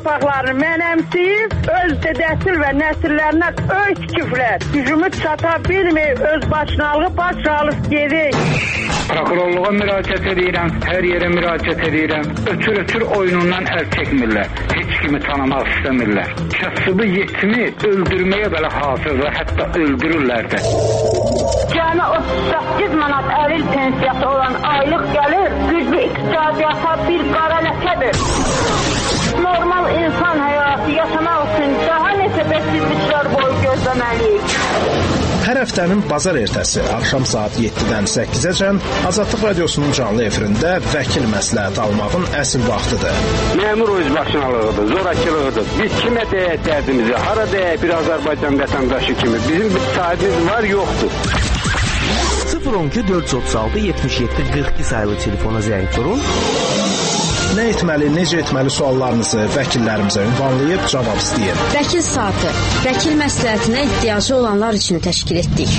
torpaqlarını mənəmsəyib, öz dədəsil və nəsillərinə öy tikiblər. Gücümü çata bilməyib, öz başınalığı baş alıb gedir. Prokurorluğa müraciət edirəm, hər yerə müraciət edirəm. Ötür oyunundan əl çəkmirlər. Heç kimi tanımaq istəmirlər. Kasıbı yetimi öldürməyə belə hazırdır, hətta öldürürlər də. Cəmi 38 manat əril pensiyası olan aylıq gəlir, güclü iqtisadiyyata bir qara ləkədir. Normal insan həyatı yaşamaq üçün daha neçə bəsizliklər boyu gözləməliyik. Hər həftənin bazar ertəsi axşam saat 7-dən 8-əcən Azadlıq Radiosunun canlı efirində vəkil məsləhət almağın əsl vaxtıdır. Məmur özbaşınalığıdır, zorakılığıdır. Biz kimə deyək dərdimizi, hara deyək bir Azərbaycan vətəndaşı kimi. Bizim bir sahibimiz var, yoxdur. 012 436 77 42 sayılı telefona zəng vurun. Nə etməli, necə etməli suallarınızı vəkillərimizə ünvanlayıb cavab istəyin. Vəkil saatı, vəkil məsləhətinə ehtiyacı olanlar üçün təşkil etdik.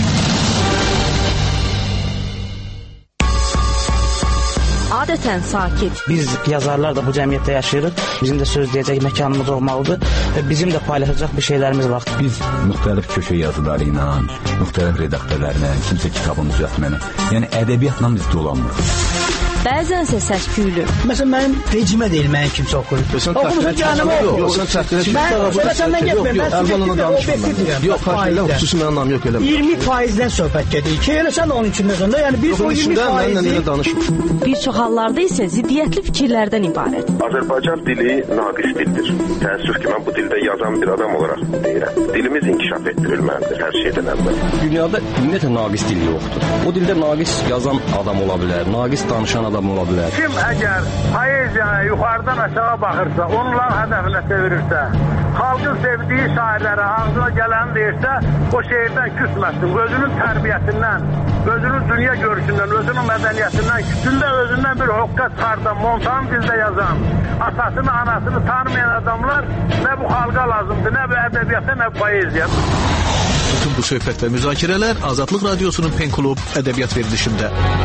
Adətən sakit. Biz yazarlar da bu cəmiyyətdə yaşayırıq. Bizim də söz deyəcək məkanımız olmalıdır və bizim də paylaşacaq bir şeylərimiz var. Biz müxtəlif köşə yazıları ilə, müxtəlif redaktörlərlə, kimsə kitabını düzəltməni, yəni ədəbiyyatla biz dolanmırıq. Bəzənsə səs-küylü. Məsələn, mənim vecimə deyil, mənim kimsə oxuyur. Oxumusa canımı oxuyur. Mən səndən getməyim, mən subjektiv və objektiv deyirəm. Yox, fərqlə, xüsusi mənim anlam yox elə. 20%-dən söhbət gedir ki, elə sən onun içindəsən də, yəni biz o 20%-i... Bir çox hallarda isə ziddiyyətli fikirlərdən ibarət. Azərbaycan dili naqis dildir. Təəssüf ki, mən bu dildə yazan bir adam olaraq deyirəm. Dilimiz inkişaf etdirilməlidir hər şeydən əvvəl. Dünyada ümumiyyətlə naqis dil yoxdur. O dildə naqis yazan adam ola bilər, naqis danışan adam ola bilər. Kim əgər poeziyaya yuxarıdan aşağı baxırsa, onların hədəfinə çevirirsə, xalqın sevdiyi şairlərə ağzına gələni deyirsə, o şeirdən küsməsin. Özünün tərbiyəsindən, özünün dünya görüşündən, özünün mədəniyyətindən, küçündə özündən bir hoqqa çıxardan, montan dildə yazan, atasını, anasını tanımayan adamlar nə bu xalqa lazımdır, nə bu ədəbiyyata, nə bu poeziya. Bütün bu söhbət və müzakirələr Azadlıq Radiosunun Pen Klub ədəbiyyat verilişində.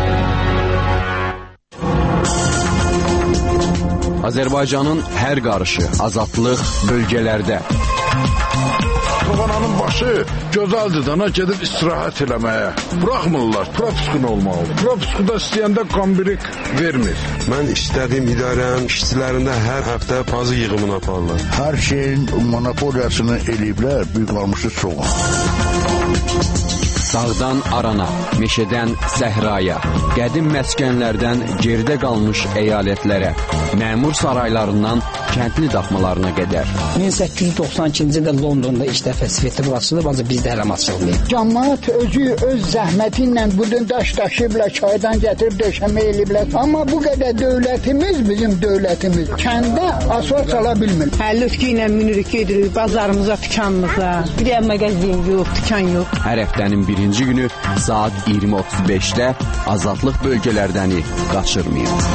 Azərbaycanın hər qarışı, azadlıq bölgələrdə. Kovananın başı gözəldir dana gedib istirahət eləməyə. Buraxmırlar, propiskun olmalıdır. Propiskuda istəyəndə qambirik vermir. Mən istədiyim idarənin işçilərində hər həftə pazı yığımını aparırlar. Hər şeyin monopoliyasını eləyiblər, büyük qalmışı çox. Dağdan arana, meşədən səhraya, qədim məskənlərdən geridə qalmış əyalətlərə, məmur saraylarından kəndli daxmalarına qədər. 1892-ci ildə Londonda ilk dəfə sveti açılıb, ancaq bizdə hələm açılmayıb. Cəmaət özü öz zəhməti ilə budun daş daşıyıblar, çaydan gətirib döşəmə eləyiblər. Amma bu qədər dövlətimiz, bizim dövlətimiz kəndə asfalt sala bilmir. Lütfi ilə minirik gedirik bazarımıza, dükanımıza. Bir də mağazin yox, dükan yox. Hər həftənin birinci günü saat 20:35-də Azadlıq bölgələrdəni qaçırmayın.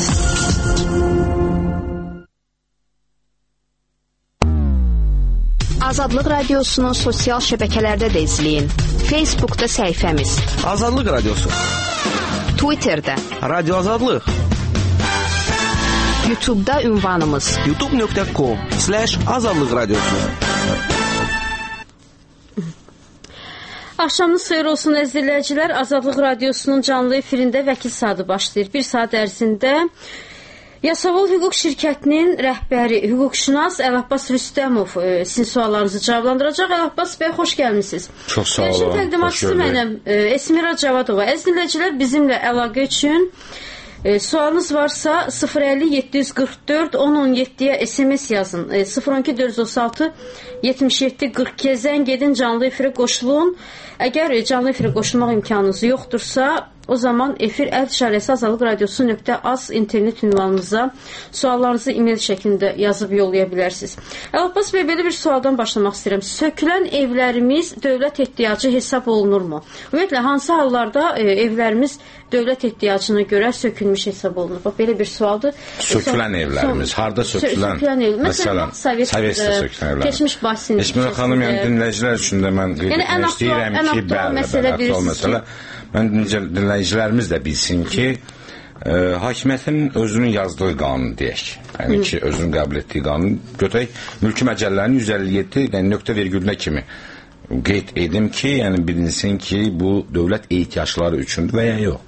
Azadlıq Radiosunun sosial şəbəkələrdə də izləyin. Facebookda səhifəmiz Azadlıq Radiosu, Twitterdə Radio Azadlıq, YouTube'da ünvanımız youtube.com/Azadlıq Radiosu. Axşamınız xeyir olsun əzizləyicilər. Azadlıq Radiosunun canlı efirində vəkil saatı başlayır. Bir saat ərzində Yasavol Hüquq Şirkətinin rəhbəri, hüquqşünas Əlabbas Rüstəmov sizin suallarınızı cavablandıracaq. Əlabbas bəy, xoş gəlmişsiniz. Çox sağ olun. Təqdimatçısı mənəm, Esmira Cavadova. Əziz dinləyicilər, bizimlə əlaqə üçün sualınız varsa 050-744-1017-yə SMS yazın. 012-436-77-42-yə zəng edin, canlı efirə qoşulun. Əgər canlı efirə qoşulmaq imkanınız yoxdursa, o zaman efir @azadlıqradiosu.az internet ünvanımıza suallarınızı e-mail şəklində yazıb yollaya bilərsiniz. Əlabbas bəy, belə bir sualdan başlamaq istəyirəm. Sökülən evlərimiz dövlət ehtiyacı hesab olunurmu? Ümumiyyətlə, hansı hallarda evlərimiz dövlət ehtiyacına görə sökülmüş hesab olunur? Bax, belə bir sualdır. Sökülən evlərimiz, harada sökülən? Məsələn, Sovetdə sökülən evlər. Keçmiş basin. Esmira xanım, yəni dinləyicilər üçün də mən qeyd etmək istəyirəm ki, bəli, mən dinləyicilərimiz də bilsin ki, hakimiyyətin özünün yazdığı qanun deyək. Yəni ki, özünün qəbul etdiyi qanun götürək, mülki məcəllərin 157 yəni nöqtə vergülünə kimi qeyd edim ki, yəni bilinsin ki, bu dövlət ehtiyacları üçündür və ya yox.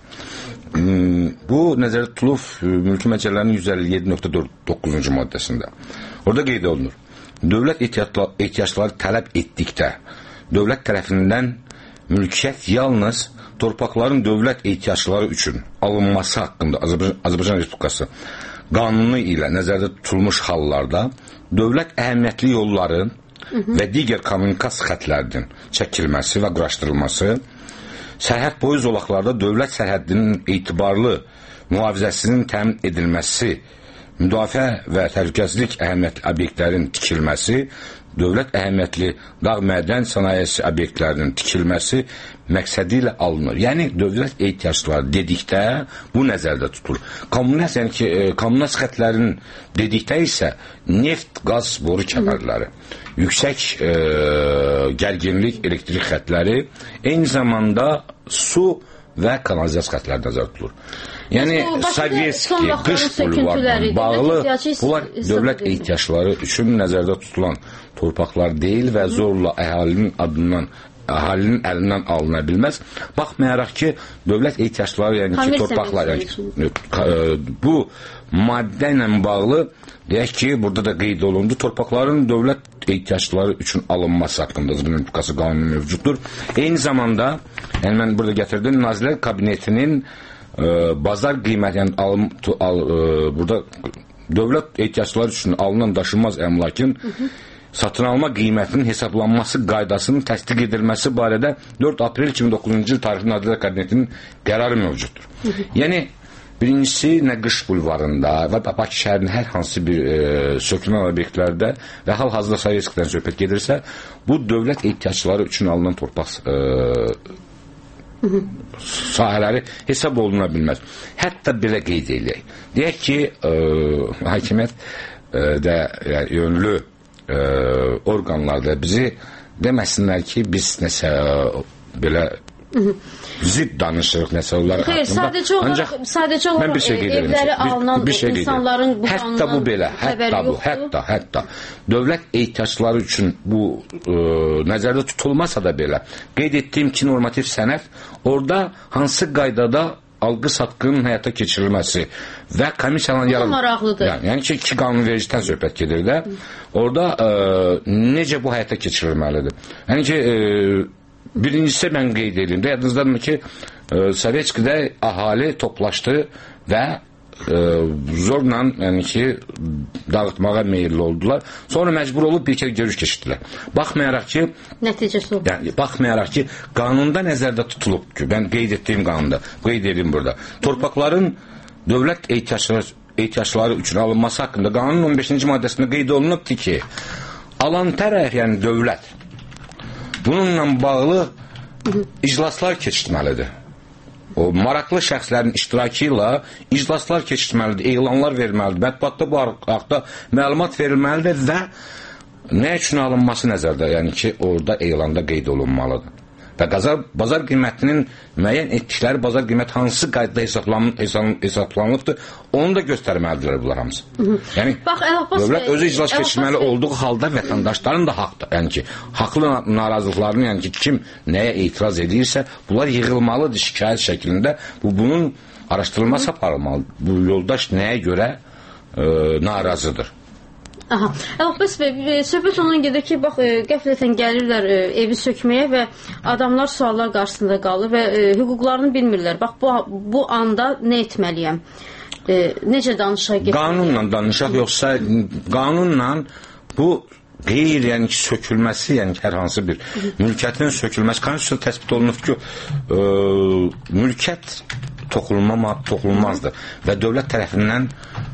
Bu nəzərdə tutulub mülki məcəllərin 157.9-cu maddəsində. Orada qeyd olunur. Dövlət ehtiyacları tələb etdikdə dövlət tərəfindən mülkiyyət yalnız torpaqların dövlət ehtiyacları üçün alınması haqqında Azərbaycan Respublikası qanunu ilə nəzərdə tutulmuş hallarda dövlət əhəmiyyətli yolların və digər kommunikasiya xətlərinin çəkilməsi və quraşdırılması, sərhəd boyu zolaqlarda dövlət sərhədinin etibarlı mühafizəsinin təmin edilməsi, müdafiə və təhlükəsizlik əhəmiyyətli obyektlərin tikilməsi, dövlət əhəmiyyətli dağ mədən sənayesi obyektlərinin tikilməsi məqsədi ilə alınır. Yəni, dövlət ehtiyacları dedikdə bu nəzərdə tutulur. Kommunikasiya xətlərinin dedikdə isə neft, qaz, boru kəmərləri, yüksək gərginlik elektrik xətləri, eyni zamanda su və kanalizasiya xətləri nəzərdə tutulur. Yəni, Sovetski, qış bulvardan bağlı, bunlar dövlət ehtiyacları üçün nəzərdə tutulan torpaqlar deyil və zorla əhalinin əlindən alına bilməz. Baxmayaraq ki, dövlət ehtiyacları, yəni ki, torpaqlar, bu maddə ilə bağlı, deyək ki, burada da qeyd olundu, torpaqların dövlət ehtiyacları üçün alınması haqqında Azərbaycan Respublikası qanunu mövcuddur. Eyni zamanda, yəni mən burada gətirdim, Nazirlər Kabinetinin bazar qiyməti, yəni burada dövlət ehtiyacları üçün alınan daşınmaz əmlakın satın alma qiymətinin hesablanması qaydasının təsdiq edilməsi barədə 4 aprel 2009-cu il tarixli Nazirlər Kabinetinin qərarı mövcuddur. Yəni, birincisi, nə qış bulvarında və Bakı şəhərinin hər hansı bir sökülmə obyektlərdə və hal-hazırda Sovetskidən söhbət gedirsə, bu dövlət ehtiyacları üçün alınan torpaq sahələri hesab oluna bilməz. Hətta belə qeyd edək. Deyək ki, hakimiyyət də yönlü orqanlarda bizi deməsinlər ki, biz nəsə belə zid danışırıq nəsə olaraq. Xeyr, sadəcə olaraq evləri alınan insanların bu hətta bu belə, hətta dövlət ehtiyacları üçün bu nəzərdə tutulmasa da belə qeyd etdiyim ki, normativ sənəd orada hansı qaydada alqı-satqının həyata keçirilməsi və komissiyaların maraqlıdır. Yəni ki, iki qanunvericidən söhbət gedir də, orada necə bu həyata keçirilməlidir? Yəni ki, birincisi mən qeyd edeyim də, yadınızdadır ki, Sovetskidə əhali toplaşdı və zorla, yəni ki, dağıtmağa meyilli oldular. Sonra məcbur olub bir kere görüş keçirdilər. Baxmayaraq ki, nəticəsi oldu. Yəni, baxmayaraq ki, qanunda nəzərdə tutulub ki, mən qeyd etdiyim qanunda, qeyd edeyim burada. Torpaqların dövlət ehtiyacları üçün alınması haqqında qanunun 15-ci maddəsində qeyd olunubdur ki, alan tərəf, yəni dövlət, bununla bağlı iclaslar keçirməlidir. O maraqlı şəxslərin iştirakı ilə iclaslar keçirməlidir, elanlar verilməlidir, mətbuatda bu haqda məlumat verilməlidir və nə üçün alınması nəzərdə, yəni ki, orada elanda qeyd olunmalıdır. Və bazar qiymətinin müəyyən etdikləri bazar qiymət hansı qaydada hesablanılıbdır, onu da göstərməlidirlər bunlar hamısı. Yəni, dövlət özü iclas keçirməli olduğu halda vətəndaşların da haqdır. Yəni ki, haqlı narazılıqlarını, yəni ki, kim nəyə etiraz edirsə, bunlar yığılmalıdır şikayət şəklində. Bunun araşdırılması aparılmalıdır. Bu yoldaş nəyə görə narazıdır? Aha. Bəs söhbət ondan gedir ki, bax, qəflətən gəlirlər evi sökməyə və adamlar suallar qarşısında qalır və hüquqlarını bilmirlər. Bax, bu anda nə etməliyəm? Necə danışaq? Qanunla danışaq, yoxsa qanunla bu qeyr, yəni ki, sökülməsi, yəni hər hansı bir mülkiyyətin sökülməsi, konstitusiyada təsbit olunub ki, mülkiyyət toxunulmazdır və dövlət tərəfindən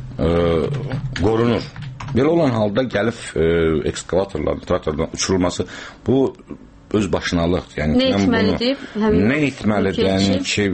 qorunur. Belə olan halda gəlib ekskavatorların, traktordan uçurulması, bu öz başınalıq. Yəni, nə etməlidir? Nə etməlidir? Yəni ki,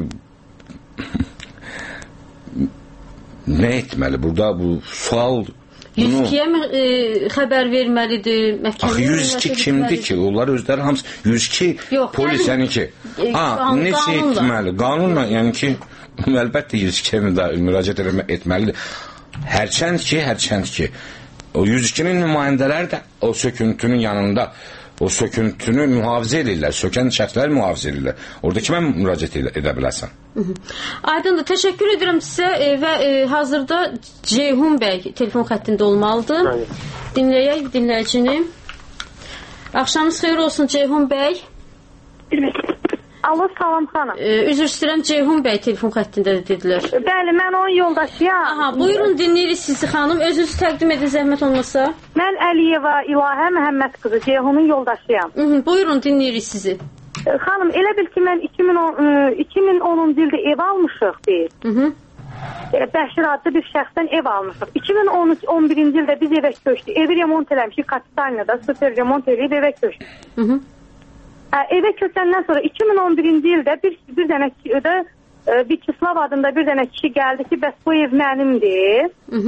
nə etməli? Burada bu sual... 102-yə mi xəbər verməlidir? Axı 102 kimdir ki? Onlar özləri hamısı 102 polis, yəni ki, necə etməli? Qanunla, yəni ki, əlbəttə ilişkiyə müraciət etməlidir. Hərçənd ki, o 102-nin nümayəndələri də o söküntünün yanında o söküntünü mühafizə edirlər, sökən şəxsləri mühafizə edirlər. Orada kimə müraciət edə bilərsən? Aydındır, təşəkkür edirəm sizə və hazırda Ceyhun bəy telefon xəttində olmalıdır. Dinləyək dinləyicini. Axşamınız xeyir olsun Ceyhun bəy. Alo, salam xanım. Üzr istəyirəm, Ceyhun bəy telefon xəttində dedilər. Bəli, mən onun yoldaşıyam. Aha, buyurun dinləyirik sizi xanım. Özünüzü təqdim edin zəhmət olmasa. Mən Əliyeva İlahə Məhəmməd qızı, Ceyhunun yoldaşıyam. Buyurun dinləyirik sizi. Xanım, elə bil ki, mən 2010-cu ildə ev almışıq deyil. Bəşir adlı bir şəxsdən ev almışıq. 2011-ci ildə biz evə köçdük. Evi remont eləmişik, Kapitalnada sıfır remont eləyib evə köçdük. Evə köçəndən sonra 2011-ci ildə bir dənə Vikislav adında bir dənə kişi gəldi ki, bəs bu ev mənimdir.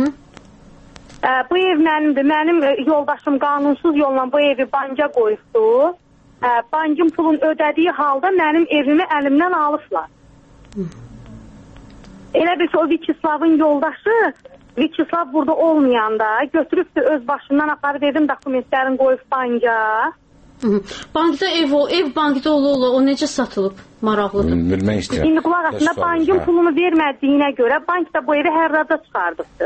Bu ev mənimdir. Mənim yoldaşım qanunsuz yolla bu evi banka qoyubdu. Bankın pulun ödədiyi halda mənim evimi əlimdən alıblar. Elə bir ki, o Vikislavın yoldaşı, Vikislav burada olmayanda götürübdü öz başından aparıb evin dokumentlərini qoyub banka. Bankda ev bankda ola o necə satılıb? Maraqlıdır. Bilmək istəyirəm. İndi qulaq aslında bankın pulunu vermədiyinə görə bank da bu evi hərrada çıxardıbdı.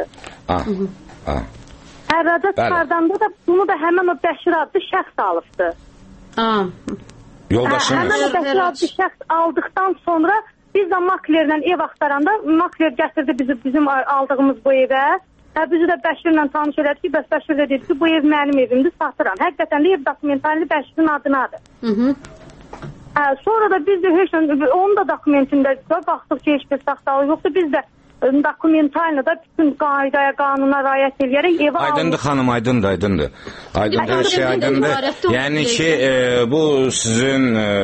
Hərrada çıxardanda da bunu da həmən o Bəşir adlı şəxs alıbdı. Yoldaşınız. Həmən o Bəşir adlı şəxs aldıqdan sonra biz də maklerlə ev axtaranda makler gətirdi bizim aldığımız bu evə. Bizi də Bəşirlə tanış elədi ki, bəs Bəşir də dedi ki, bu ev mənim evimdir, satıram. Həqiqətən də ev dokumentalini Bəşirin adınadır. Sonra da biz də heç onun da dokumentində baxdıq ki, heç bir saxtalığı yoxdur. Biz də dokumentalini da bütün qaydaya, qanuna riayət edərək evə almışıq. Aydındır xanım, aydındır. Her şey aydındır. Yəni ki, bu sizin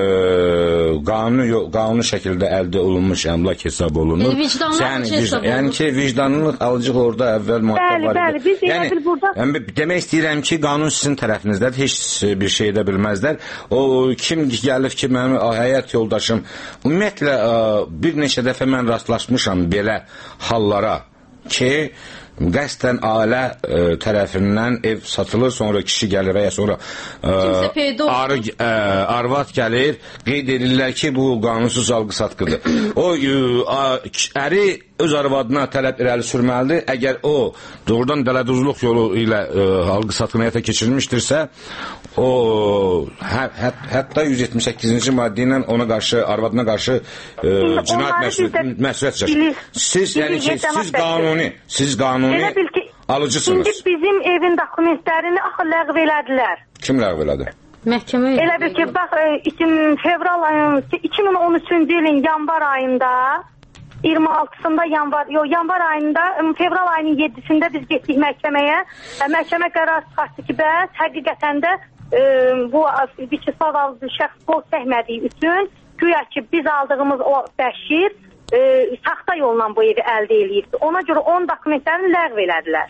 qanuni şəkildə əldə olunmuş əmlak hesab olunur. Yəni ki, vicdanlıq alıcıq orada əvvəl mühattab var. Bəli, biz elə bil burada... Demək istəyirəm ki, qanun sizin tərəfinizdədir, heç bir şey edə bilməzlər. O kim gəlib ki, mənim həyat yoldaşım, ümumiyyətlə bir neçə dəfə mən rastlaşmışam belə hallara ki, qəsdən ailə tərəfindən ev satılır, sonra kişi gəlir və ya sonra arvad gəlir, qeyd edirlər ki, bu qanunsuz alqı-satqıdır. O əri öz arvadına tələb irəli sürməlidir. Əgər o doğrudan dələduzluq yolu ilə alqı-satqını həyata keçirmişdirsə, o hətta 178-ci maddə ilə ona qarşı, arvadına qarşı cinayət məsuliyyət çəkir. Siz qanuni alıcısınız. İndi bizim evin dokumentlərini axı ləğv elədilər. Kim ləğv elədi? Məhkəmə. Elə bir ki, bax, fevral ayının 2013-cü ilin yanvar ayında 26-sında yanvar ayında, fevral ayının 7-sində biz getdik məhkəməyə. Məhkəmə qərar çıxartdı ki, bəs həqiqətən də bu Vikislav adlı şəxs qol çəkmədiyi üçün güya ki, biz aldığımız o Bəşir saxta yolla bu evi əldə eləyirdi. Ona görə onun dokumentlərini ləğv elədilər.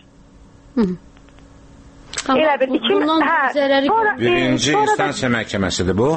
Elə bir birinci instansiya məhkəməsidir bu?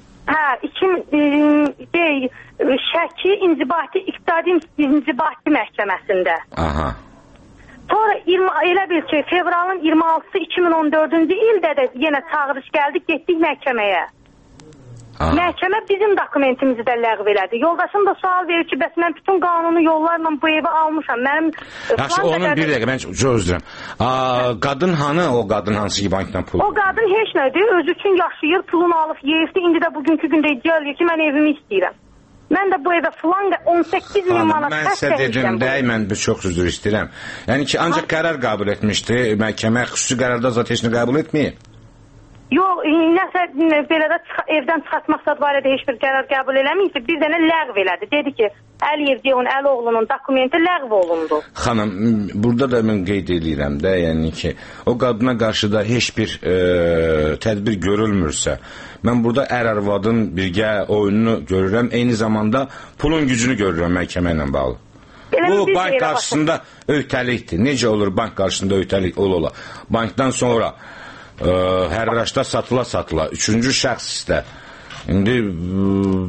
Şəki İncibati İqtisadi İncibati məhkəməsində. Sonra elə bil ki, fevralın 26-sı 2014-cü ildə də yenə çağırış gəldik, getdik məhkəməyə. Məhkəmə bizim dokumentimizi də ləğv elədi. Yoldaşım da sual verir ki, bəs mən bütün qanuni yollarla bu evi almışam. Yaxşı, onun bir dəqiqə, mən özürəm. Qadın hanı, o qadın hansı ki, bankdan pul? O qadın heç nədir, özü üçün yaşayır, pulunu alıb yeyirdi. İndi də bugünkü gündə iddia edir ki, mən evimi istəyirəm. Mən də bu evə filan 18 min manat mən sizə dedim də, mən çox üzr istəyirəm. Yəni ki, ancaq qərar qəbul etmişdi, məhkəmə xüsusi qərarda zat heç nə qəbul etməyib. Yox, nəsə belə də evdən çıxartmaq barədə heç bir qərar qəbul eləməyib, bir dənə ləğv elədi. Dedi ki, Əliyev Ceyhun Əloğlunun dokumenti ləğv olundu. Xanım, burada da mən qeyd edirəm də, yəni ki, o qadına qarşı da heç bir tədbir görülmürsə, mən burada ər-arvadın birgə oyununu görürəm, eyni zamanda pulun gücünü görürəm məhkəmə ilə bağlı. Bu bank qarşısında öhdəlikdir. Necə olur bank qarşısında öhdəlik ola? Bankdan sonra hər raşda satıla. Üçüncü şəxs istə. İndi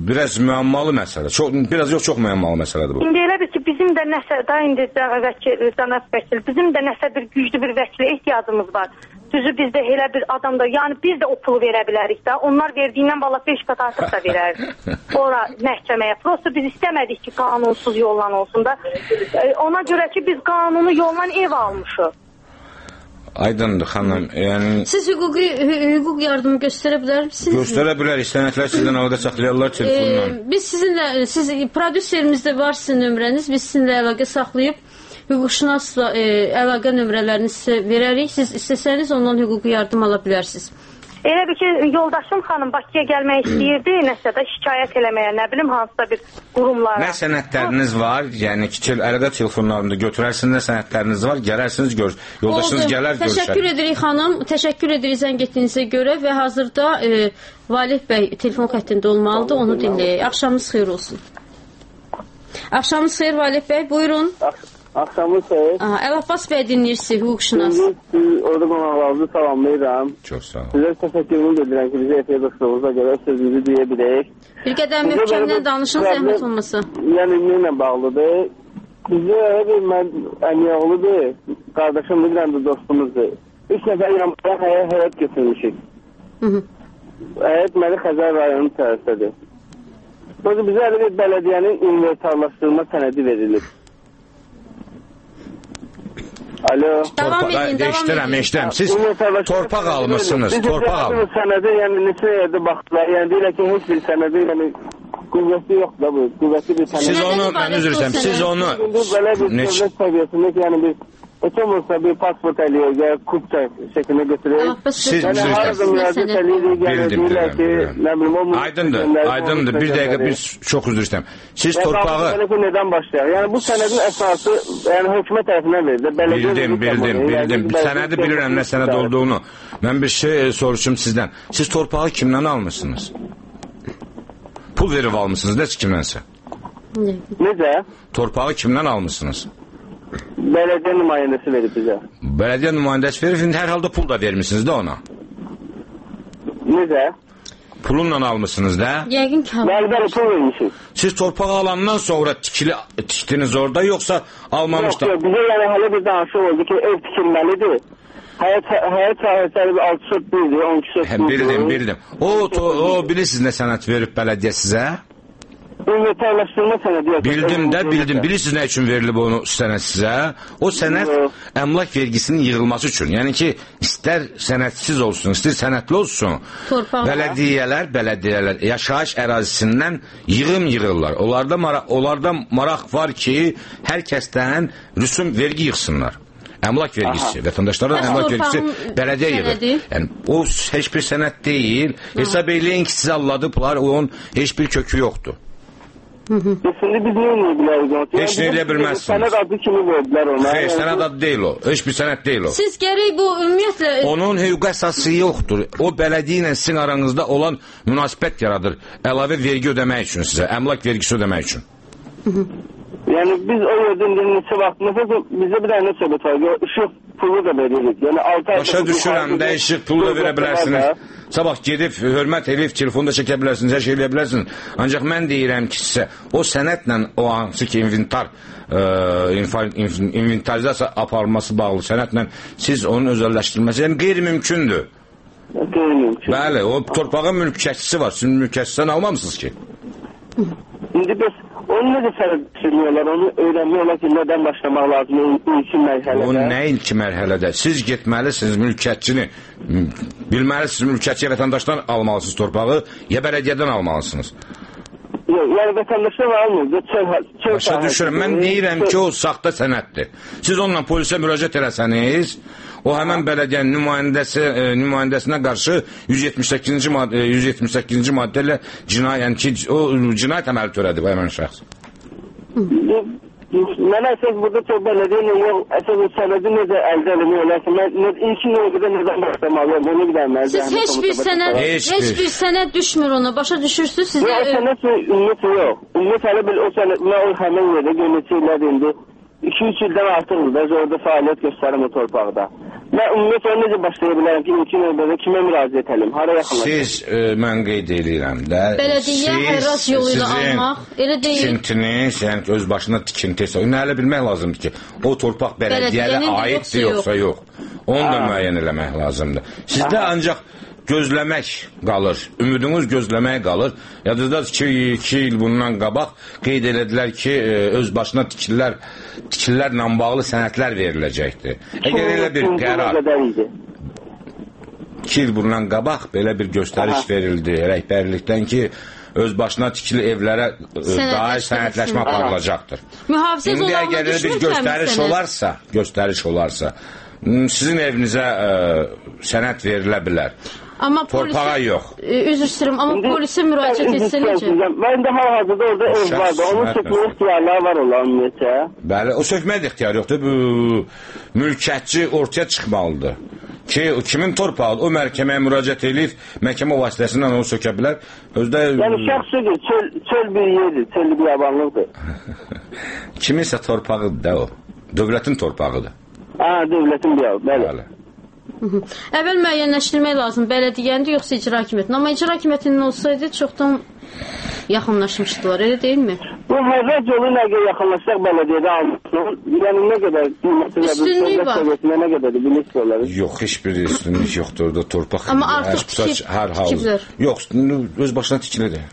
biraz müəmmalı məsələ. Biraz yox, çox müəmmalı məsələdir bu. İndi elədir ki, bizim də nəsə, da indi cənab vəkil, bizim də nəsə bir güclü bir vəkilə ehtiyacımız var. Düzü bizdə elə bir adam da, yəni biz də o pulu verə bilərik də. Onlar verdiyindən valla 5 qat artıq da verərik. Ora məhkəməyə. Prosta biz istəmədik ki, qanunsuz yollan olsun da. Ona görə ki, biz qanunu yolla ev almışıq. Aydındır xanım, yəni... Siz hüquq yardımı göstərə bilər misiniz? Göstərə bilərik, sənətlər sizdən əlaqə saxlayarlar telefonla. Biz sizinlə, siz prodüserimizdə var sizin nömrəniz, biz sizinlə əlaqə saxlayıb hüquqşünasla əlaqə nömrələrini sizə verərik. Siz istəsəniz ondan hüquqi yardım ala bilərsiniz. Elə bir ki, yoldaşım xanım Bakıya gəlmək istəyirdi, nəsə də şikayət eləməyə, nə bilim, hansısa bir qurumlara. Nə sənədləriniz var? Yəni ki, əlaqə telefonlarında götürərsiniz, nə sənədləriniz var? Gələrsiniz, yoldaşınız gələr, görüşər. Təşəkkür edirik xanım, təşəkkür edirik zəng etdiyinizə görə və hazırda Valih bəy telefon xəttində olmalıdır, onu dinləyək. Axşamınız xeyir olsun. Axşamınız xeyir Valih bəy, buyurun. Axşamınız xeyir. Əl-Abbas bəy dinləyirsiniz, hüquqşünas. Orada qonaqlarınızı salamlayıram. Çox sağ olun. Sizə təşəkkürümü bildirəm ki, bizə efir dostluğunuza görə sözünüzü deyə bilək. Bir qədər möhkəmdən danışın, zəhmət olmasa. Yəni, mənimlə bağlıdır. Bizə bir əmiyoğludur, qardaşım bilirəm də dostumuzdur. 3 nəfər yanımda həyat götürmüşük. Həyat məni Xəzər rayonu tərəfdədir. Bizə bir bələdiyyənin inventarlaşdırma sənədi verilib. Alo. Davam edin. Eşdirəm. Siz torpaq almışsınız. Torpaq almışsınız. Sənədə, yəni neçə yerdə baxdılar. Yəni deyirlər ki, heç bir sənədə, yəni qüvvəti yoxdur da bu. Qüvvəti bir sənədə. Siz onu, mən üzr istəyirəm, siz onu... Belə bir dövlət səviyyəsində ki, yəni bir... Heç olmasa bir pasport əliyyə, ya kupça şəklinə götürək. Siz üzr istəyirəm. Aydındır. Bir dəqiqə, bir çox üzr istəyirəm. Siz torpağı... Nədən başlayaq? Yəni bu sənədin əsası, yəni hökumət tərəfindən verilir. Bildim. Sənədi bilirəm, nə sənəd olduğunu. Mən bir şey soruşum sizdən. Siz torpağı kimdən almışsınız? Pul verib almışsınız, nə kimdənsə? Necə? Torpağı kimdən almışsınız? Bələdiyyə nümayəndəsi verib bizə. Bələdiyyə nümayəndəsi verib, hər halda pul da vermişsiniz də ona. Necə? Pulunla almışsınız da? Yəqin ki, bəli, pul vermişik. Siz torpağı alandan sonra tikdiniz orada, yoxsa almamışlar? Yox, bizə yəni hələ bir danışıq oldu ki, ev tikilməlidir. Həyat sahələri 6 sot bildir, 12 sot bildir. Bildim. O bilirsiniz nə sənət verib bələdiyyə sizə? İnventarlaşdırma sənədi. Bildim. Bilirsiniz nə üçün verilib onu sənəd sizə? O sənəd əmlak vergisinin yığılması üçün. Yəni ki, istər sənədsiz olsun, istər sənədli olsun. Bələdiyyələr yaşayış ərazisindən yığım yığırlar. Onlarda maraq var ki, hər kəsdən rüsum vergi yığsınlar. Əmlak vergisi, vətəndaşlardan əmlak vergisi bələdiyyə yığır. Yəni, o heç bir sənəd deyil. Hesab eləyin ki, sizə alladıblar, onun heç bir kökü yoxdur. Şimdi biz nə eləyə bilərik? Heç nə eləyə bilməzsiniz. Sənəd adı kimi verdilər ona. Xeyr, sənəd adı deyil o. Heç bir sənəd deyil o. Siz gərək bu ümumiyyətlə... Onun hüquq əsası yoxdur. O bələdiyyə ilə sizin aranızda olan münasibət yaradır. Əlavə vergi ödəmək üçün sizə, əmlak vergisi ödəmək üçün. Yəni biz o yerdən neçə vaxt, məsələn, bizə bir dənə söhbət var, işıq pulu da veririk. Yəni 6 ay... Başa düşürəm də, işıq pulu da verə bilərsiniz. Sabah gedib, hörmət edib, telefonda çəkə bilərsiniz, hər şey eləyə bilərsiniz. Ancaq mən deyirəm ki, sizə o sənədlə o hansı ki, inventarizasiya aparılması bağlı sənədlə siz onun özəlləşdirilməsi, yəni qeyri-mümkündür. Qeyri-mümkün. Bəli, o torpağın mülkçəçisi var, sizin mülkçəçisindən almamışsınız ki. İndi biz onu necə sərədsiniyorlar, onu öyrənmiyorlar ki, nədən başlamaq lazım ilkin mərhələdə? O nə ilki mərhələdə? Siz getməlisiniz mülkçətçini, bilməlisiniz mülkçətçiyə vətəndaşdan almalısınız torpağı, ya bələdiyyədən almalısınız. Yox, yəni vətəndaşdan almıyoruz. Başa düşürəm, mən deyirəm ki, o saxta sənəddir. Siz onunla polisə müraciət eləsəniz, o həmən bələdiyyənin nümayəndəsinə qarşı 178-ci maddə ilə cinayət əməli törədib həmən şəxs. Mən əsas burada çox bələdiyyə yox, əsas o sənədi necə əldə eləmək olar ki, mən ilkin növbədə nədən başlamalıyım, bunu biləm. Siz heç bir sənəd düşmür ona, başa düşürsünüz sizə... Yox, sənəd ümumiyyət yox. Ümumiyyət hələ bir o sənəd, mən o həmən yerdə gönlüçü illər indi 2-3 ildən artıqdır da, orada fəaliyyət göstərim o torpaqda. Mən ümumiyyətlə necə başlaya bilərəm ki, ilkin növbədə kimə müraciət edelim, hara yaxınlaşaq? Siz, mən qeyd edirəm də, Belediyə hərras yolu ilə almaq, elə deyil. Tikintiniz, yəni öz başına tikinti hesabı, nə elə bilmək lazımdır ki, o torpaq bələdiyyələ aiddir yoxsa yox. Onu da müəyyən eləmək lazımdır. Sizdə ancaq gözləmək qalır, ümidiniz gözləmək qalır. Yadınızda ki, 2 il bundan qabaq qeyd elədilər ki, öz başına tikililərlə bağlı sənədlər veriləcəkdir. Əgər elə bir qərar 2 il bundan qabaq belə bir göstəriş verildi rəhbərlikdən ki, öz başına tikili evlərə dair sənədləşmə aparılacaqdır. İndi əgər bir göstəriş olarsa, sizin evinizə sənəd verilə bilər. Torpağa yox. Üzr istəyirəm, amma polisə müraciət etsə necə? Məndə hal-hazırda orada ev vardı, onun sökmə ixtiyarları var olan ümumiyyətlə. Bəli, o sökmə ixtiyarı yoxdur, mülkiyyətçi ortaya çıxmalıdır. Ki, kimin torpağıdır, o məhkəməyə müraciət edib, məhkəmə vasitəsindən onu sökə bilər. Yəni, şəxsidir, çöl bir yerdir, çöl bir yabanlıqdır. Kiminsə torpağıdır da o, dövlətin torpağıdır. Dövlətin bir yabanlıqdır, bəli. Əvvəl müəyyənləşdirmək lazım, bələdiyyəndə yoxsa icra hakimiyyətinin. Amma icra hakimiyyətinin olsaydı çoxdan yaxınlaşmışdılar, elə deyilmi? Bu hərraj yolu nə qədər yaxınlaşsaq bələdiyyədə almışsın, yəni nə qədər üstünlük var. Nə qədər bilirsiniz onları? Yox, heç bir üstünlük yoxdur orada torpaq. Amma artıq tikiblər. Yox, öz başına tikilidir.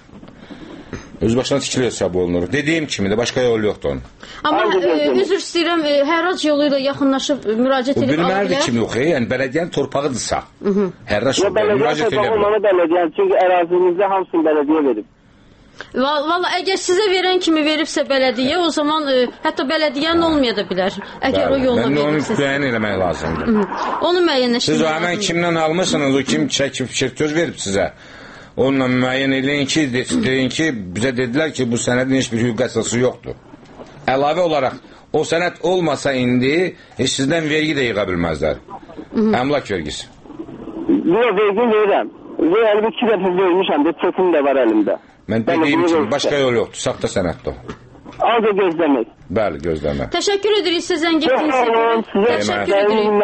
Öz başına tikili hesab olunur. Dediyim kimi də başqa yol yoxdur onun. Amma üzr istəyirəm, hərrac yolu ilə yaxınlaşıb müraciət edib alır. O bilməlidir kimi yox, yəni bələdiyyənin torpağıdırsa. Hərrac yolu ilə müraciət edə bilər. Bələdiyyə, çünki ərazimizdə hamısını bələdiyyə verib. Valla, əgər sizə verən kimi veribsə bələdiyyə, o zaman hətta bələdiyyənin olmaya da bilər. Əgər o yolla veribsə. Onu müəyyən eləmək lazımdır. Onu müəyyənləşdirmək lazımdır. Siz o həmən kimdən almışsınız, o kim çəkib şirtöz verib sizə. Onunla müəyyən eləyin ki, deyin ki, bizə dedilər ki, bu sənədin heç bir hüquq əsası yoxdur. Əlavə olaraq, o sənəd olmasa indi, heç sizdən vergi də yığa bilməzlər. Əmlak vergisi. Yox, vergi verirəm. Yəni, 2 dəfə vermişəm, çöküm də var əlimdə. Mən dediyim kimi, başqa yol yoxdur, saxta sənəddir o. Ancaq gözləmək. Bəli, gözləmək. Təşəkkür edirik sizə zəng etdiyinizə görə. Təşəkkür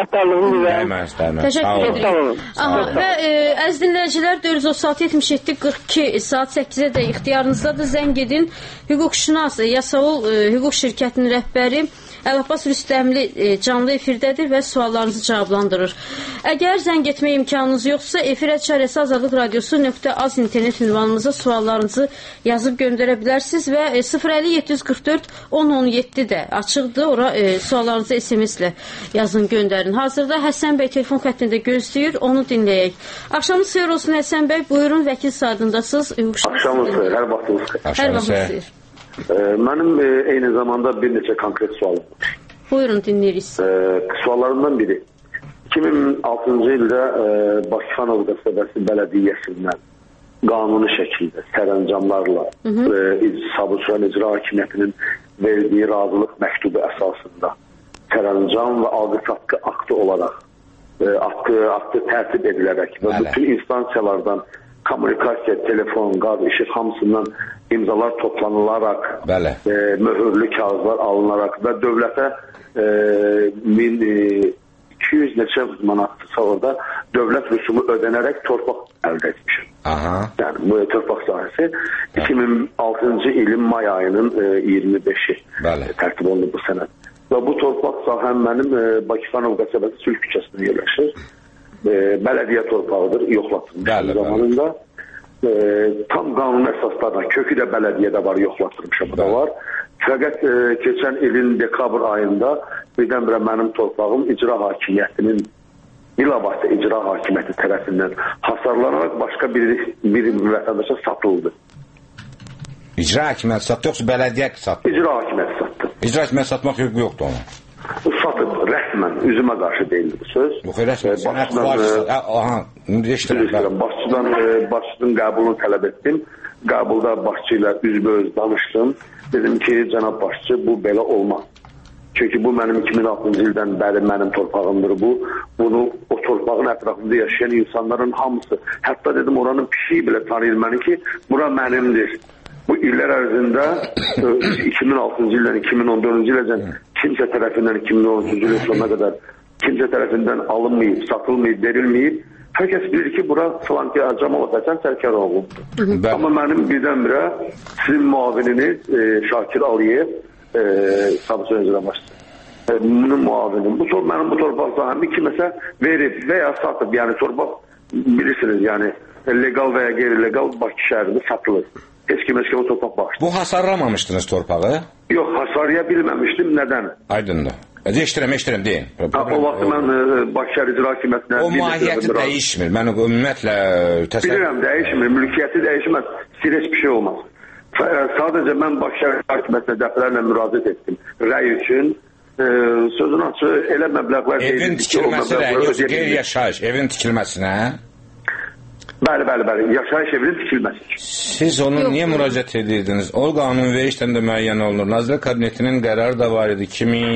edirik. Təşəkkür edirik. Və əziz dinləyicilər, 436 42 saat 8-ə də ixtiyarınızdadır. Zəng edin. Hüquqşünas Yasaul hüquq şirkətinin rəhbəri Əlabbas Rüstəmli canlı efirdədir və suallarınızı cavablandırır. Əgər zəng etmə imkanınız yoxsa, efir@azadlıqradiosu.az internet ünvanımıza suallarınızı yazıb göndərə bilərsiniz və 050-744 1017 də açıqdır. Ora suallarınızı SMS-lə yazın, göndərin. Hazırda Həsən bəy telefon xəttində gözləyir, onu dinləyək. Axşamınız xeyir olsun Həsən bəy, buyurun, vəkil saytındasınız. Axşamınız xeyir, hər vaxtınız xeyir. Hər vaxtınız xeyir. Mənim eyni zamanda bir neçə konkret sualım var. Buyurun, dinləyirik. Suallarından biri, 2006-cı ildə Bakıxanov qəsəbəsi bələdiyyəsindən qanuni şəkildə, sərəncamlarla Sabunçu İcra Hakimiyyətinin verdiyi razılıq məktubu əsasında sərəncam və alqı-satqı aktı olaraq aktı tərtib edilərək və bütün instansiyalardan kommunikasiya, telefon, qaz, işıq hamısından imzalar toplanılaraq, möhürlü kağızlar alınaraq və dövlətə 1200 neçə manatdırsa orada dövlət rüsumu ödənərək torpaq əldə etmişim. Yəni, bu torpaq sahəsi 2006-cı ilin may ayının 25-i tərtib olundu bu sənəd. Və bu torpaq sahəm mənim Bakıxanov qəsəbəsi Sülh küçəsində yerləşir. Bələdiyyə torpağıdır, yoxlatılmış zamanında. Tam qanun əsaslarla, kökü də bələdiyyədə var, yoxlatılmışım da var. Fəqət keçən ilin dekabr ayında birdən-birə mənim torpağım icra hakimiyyətinin, bilavasitə icra hakimiyyəti tərəfindən hasarlanaraq başqa bir vətəndaşa satıldı. İcra hakimiyyəti satdı, yoxsa bələdiyyə satdı? İcra hakimiyyəti satdı. İcra hakimiyyəti satmaq hüququ yoxdur ona. Satıb, rəsmən, üzümə qarşı deyildi bu söz. Yox, rəsmən, sənət varsa, başçının qəbulunu tələb etdim. Qəbulda başçı ilə üzbəüz danışdım. Dedim ki, cənab başçı, bu belə olmaz. Çünki bu mənim 2006-cı ildən bəri mənim torpağımdır bu. Bunu o torpağın ətrafında yaşayan insanların hamısı, hətta dedim oranın pişiyi belə tanıyır məni ki, bura mənimdir. Bu illər ərzində 2006-cı ildən 2014-cü iləcən kimsə tərəfindən 2013-cü ilin sonuna qədər kimsə tərəfindən alınmayıb, satılmayıb, verilməyib. Hər kəs bilir ki, bura filan ki, Camalov Həsən Sərkaroğludur. Amma mənim birdən-birə sizin müavininiz Şakir Aliyev, Sabıçı Özürə başlayır. Bunun muavinim. Mənim bu torpaq sahəmi kiməsə verib və ya satıb. Yəni torpaq bilirsiniz, yəni legal və ya qeyri-legal Bakı şəhərində satılır. Heç kim o torpaq bağışdır. Bu hasarlamamışdınız torpağı? Yox, hasarlaya bilməmişdim. Nədən? Aydındır. Eşdirəm, deyin. O vaxt mən Bakı şəhər icra hakimiyyətinə... O mahiyyəti dəyişmir. Mən ümumiyyətlə... Bilirəm, dəyişmir. Mülkiyyəti dəyişməz. Sir heç bir şey olmaz. Sadəcə mən Bakı şəhər hakimiyyətinə dəfələrlə müraciət etdim. Rəy üçün sözün açı elə məbləğlər... Evin tikilməsi də, yox, qeyri-yaşayış, evin tikilməsinə... Bəli, yaşayış evinin tikilməsi. Siz onu niyə müraciət edirdiniz? O qanunverişdən də müəyyən olunur. Nazirlər Kabinetinin qərarı da var idi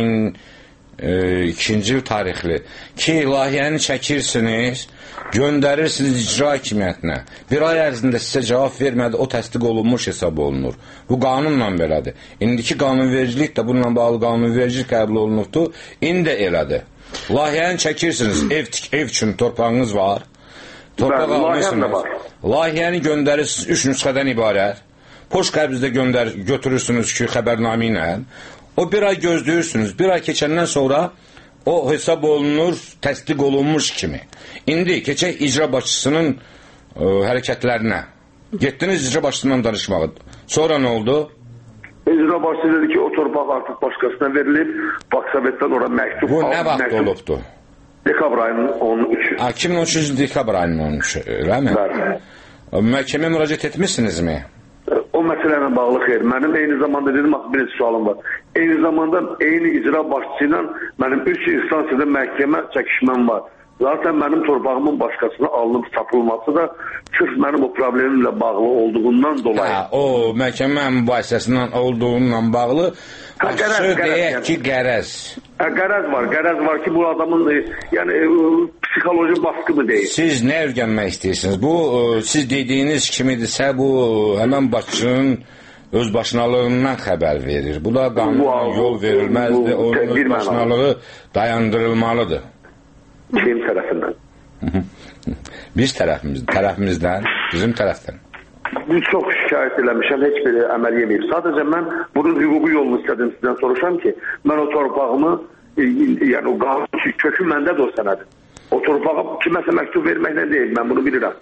2002-ci il tarixli ki, layihəni çəkirsiniz, göndərirsiniz icra hakimiyyətinə. Bir ay ərzində sizə cavab vermədi, o təsdiq olunmuş hesab olunur. Bu qanunla belədir. İndiki qanunvericilik də bununla bağlı qanunvericilik qəbul olunubdur. İndi də elədir. Layihəni çəkirsiniz, ev üçün torpağınız var. Torpaq almışsınız. Layihəni göndərirsiniz 3 nüsxədən ibarət. Poçt qəbzdə götürürsünüz ki, xəbərnamə ilə. O bir ay gözləyirsiniz. Bir ay keçəndən sonra o hesab olunur, təsdiq olunmuş kimi. İndi keçək icra başçısının hərəkətlərinə. Getdiniz icra başçısından danışmağa. Sonra nə oldu? İcra başçısı dedi ki, o torpaq artıq başqasına verilib. Baksovetdən ora məktub. Bu nə vaxt olubdu? Dekabr ayının 13-ü. 2013 dekabr ayının 13-ü, elə mi? Bəli. Məhkəməyə müraciət etmişsinizmi? O məsələ ilə bağlı xeyr. Mənim eyni zamanda dedim, bir sualım var. Eyni zamanda eyni icra başçısı ilə mənim 3 instansiyada məhkəmə çəkişməm var. Zaten mənim torpağımın başqasına alınıb satılması da sırf mənim o problemimlə bağlı olduğundan dolayı. O məhkəmə mübahisəsindən olduğundan bağlı deyək ki, qərəz. Qərəz var ki, bu adamın yəni psixoloji baskı mı deyil? Siz nə öyrənmək istəyirsiniz? Bu, siz dediyiniz kimidirsə, bu həmən başçının özbaşınalığından xəbər verir. Bu da qanuna yol verilməzdir. Onun özbaşınalığı dayandırılmalıdır. Kim tərəfindən? Biz tərəfimizdən, bizim tərəfdən. Çox şikayət eləmişəm, heç bir əməl yeməyib. Sadəcə mən bunun hüquqi yolunu istədim sizdən soruşam ki, mən o torpağımı, yəni o qanun kökü məndədir o sənədir. O torpağı kiməsə məktub verməklə deyil, mən bunu bilirəm.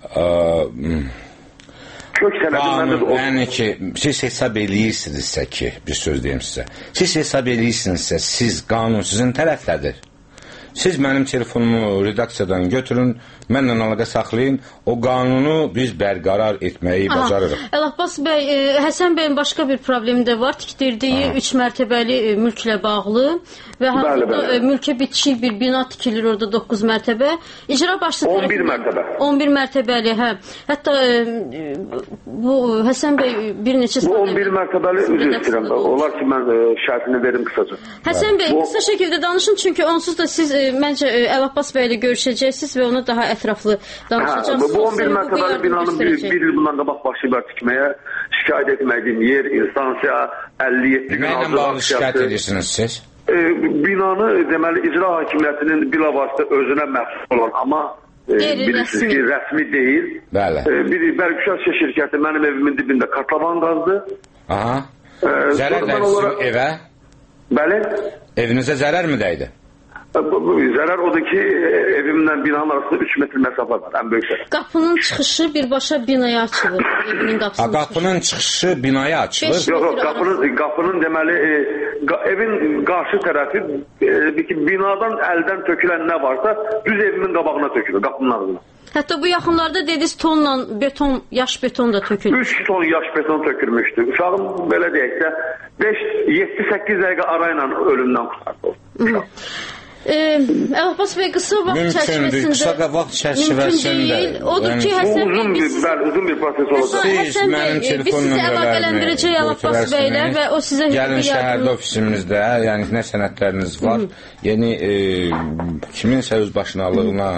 Kök sənədi məndədir. Yəni ki, siz hesab eləyirsinizsə ki, bir söz deyim sizə, siz hesab eləyirsinizsə, siz qanun sizin tərəfdədir. Siz mənim telefonumu redaksiyadan götürün, mənlə əlaqə saxlayın, o qanunu biz bərqərar etməyi bacarırıq. Əlabbas bəy, Həsən bəyin başqa bir problemi də var, tikdirdiyi 3 mərtəbəli mülklə bağlı və hazırda mülkə bitişik bir bina tikilir orada 9 mərtəbə. İcra başçısı 11 mərtəbə. 11 mərtəbəli, hə. Hətta bu Həsən bəy bir neçə bu 11 mərtəbəli üzr istəyirəm. Olar ki, mən şərtini verim qısaca. Həsən bəy, qısa şəkildə danışın, çünki onsuz da siz məncə Əlabbas bəy ilə görüşəcəksiniz və ona daha ətraflı danışacaqsınız. Bu 11 mərtəbəli binanın bir il bundan qabaq başlayıblar tikməyə, şikayət etmədiyim yer, instansiya, 57 gün Nəylə bağlı şikayət edirsiniz siz? Binanı deməli icra hakimiyyətinin bilavasitə özünə məxsus olan, amma bilirsiniz ki, rəsmi deyil. Bəli. Bir Bərgüşar şirkəti mənim evimin dibində kartlavan qazdı. Aha. Zərər dəydi evə? Bəli. Evinizə zərər mi dəydi? Zərər odur ki, evimlə binanın arasında 3 metr məsafə var, ən böyük zərər. Qapının çıxışı birbaşa binaya açılır, evinin qapısının. Qapının çıxışı binaya açılır? Yox, qapının deməli, evin qarşı tərəfi, binadan əldən tökülən nə varsa, düz evimin qabağına tökülür, qapının ağzına. Hətta bu yaxınlarda dediniz tonla beton, yaş beton da tökülmüş. 3 ton yaş beton tökülmüşdü. Uşağım belə deyək də 7-8 dəqiqə arayla ölümdən qurtardı. Əlabbas bəy, qısa vaxt çərçivəsində qısa vaxt çərçivəsində odur ki, Həsən bəy uzun bir proses olacaq. Siz mənim telefon nömrələrimi Əlabbas bəylə və o sizə gəlin şəhərdə ofisimizdə, yəni nə sənədləriniz var, yəni kiminsə özbaşınalığına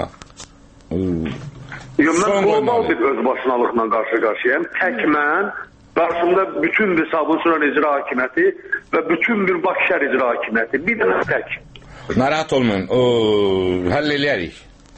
mən qlobal bir özbaşınalıqla qarşı-qarşıyayım. Tək mən, qarşımda bütün bir Sabunçu rayon icra hakimiyyəti və bütün bir Bakı şəhər icra hakimiyyəti. Bir dənə tək. Narahat olmayın. Həll eləyərik.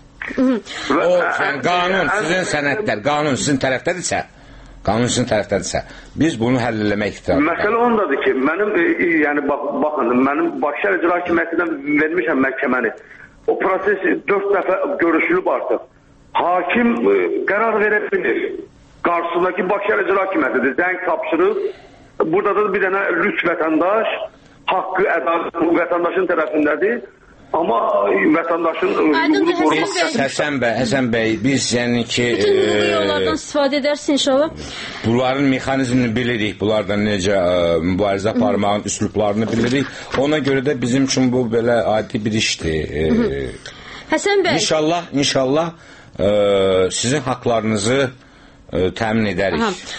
Qanun sizin sənədlər, qanun sizin tərəfdədirsə, biz bunu həll eləmək iqtidarı. Məsələ ondadır ki, mənim, yəni baxın, mənim Bakışəhər İcra Hakimiyyətindən vermişəm məhkəməni. O proses 4 dəfə görüşülüb artıq. Hakim qərar verə bilir. Qarşısındakı Bakışəhər İcra Hakimiyyətidir. Zəng tapşırıb. Burada da bir dənə lüks vətəndaş, haqqı, ədalət vətəndaşın tərəfindədir. Amma vətəndaşın hüququnu qorumaq. Həsən bəy, biz yəni ki... Bütün hüquqi yollardan istifadə edərsin inşallah. Bunların mexanizmini bilirik, bunlardan necə mübarizə aparmağın üslublarını bilirik. Ona görə də bizim üçün bu belə adi bir işdir. Həsən bəy. İnşallah sizin haqlarınızı təmin edərik.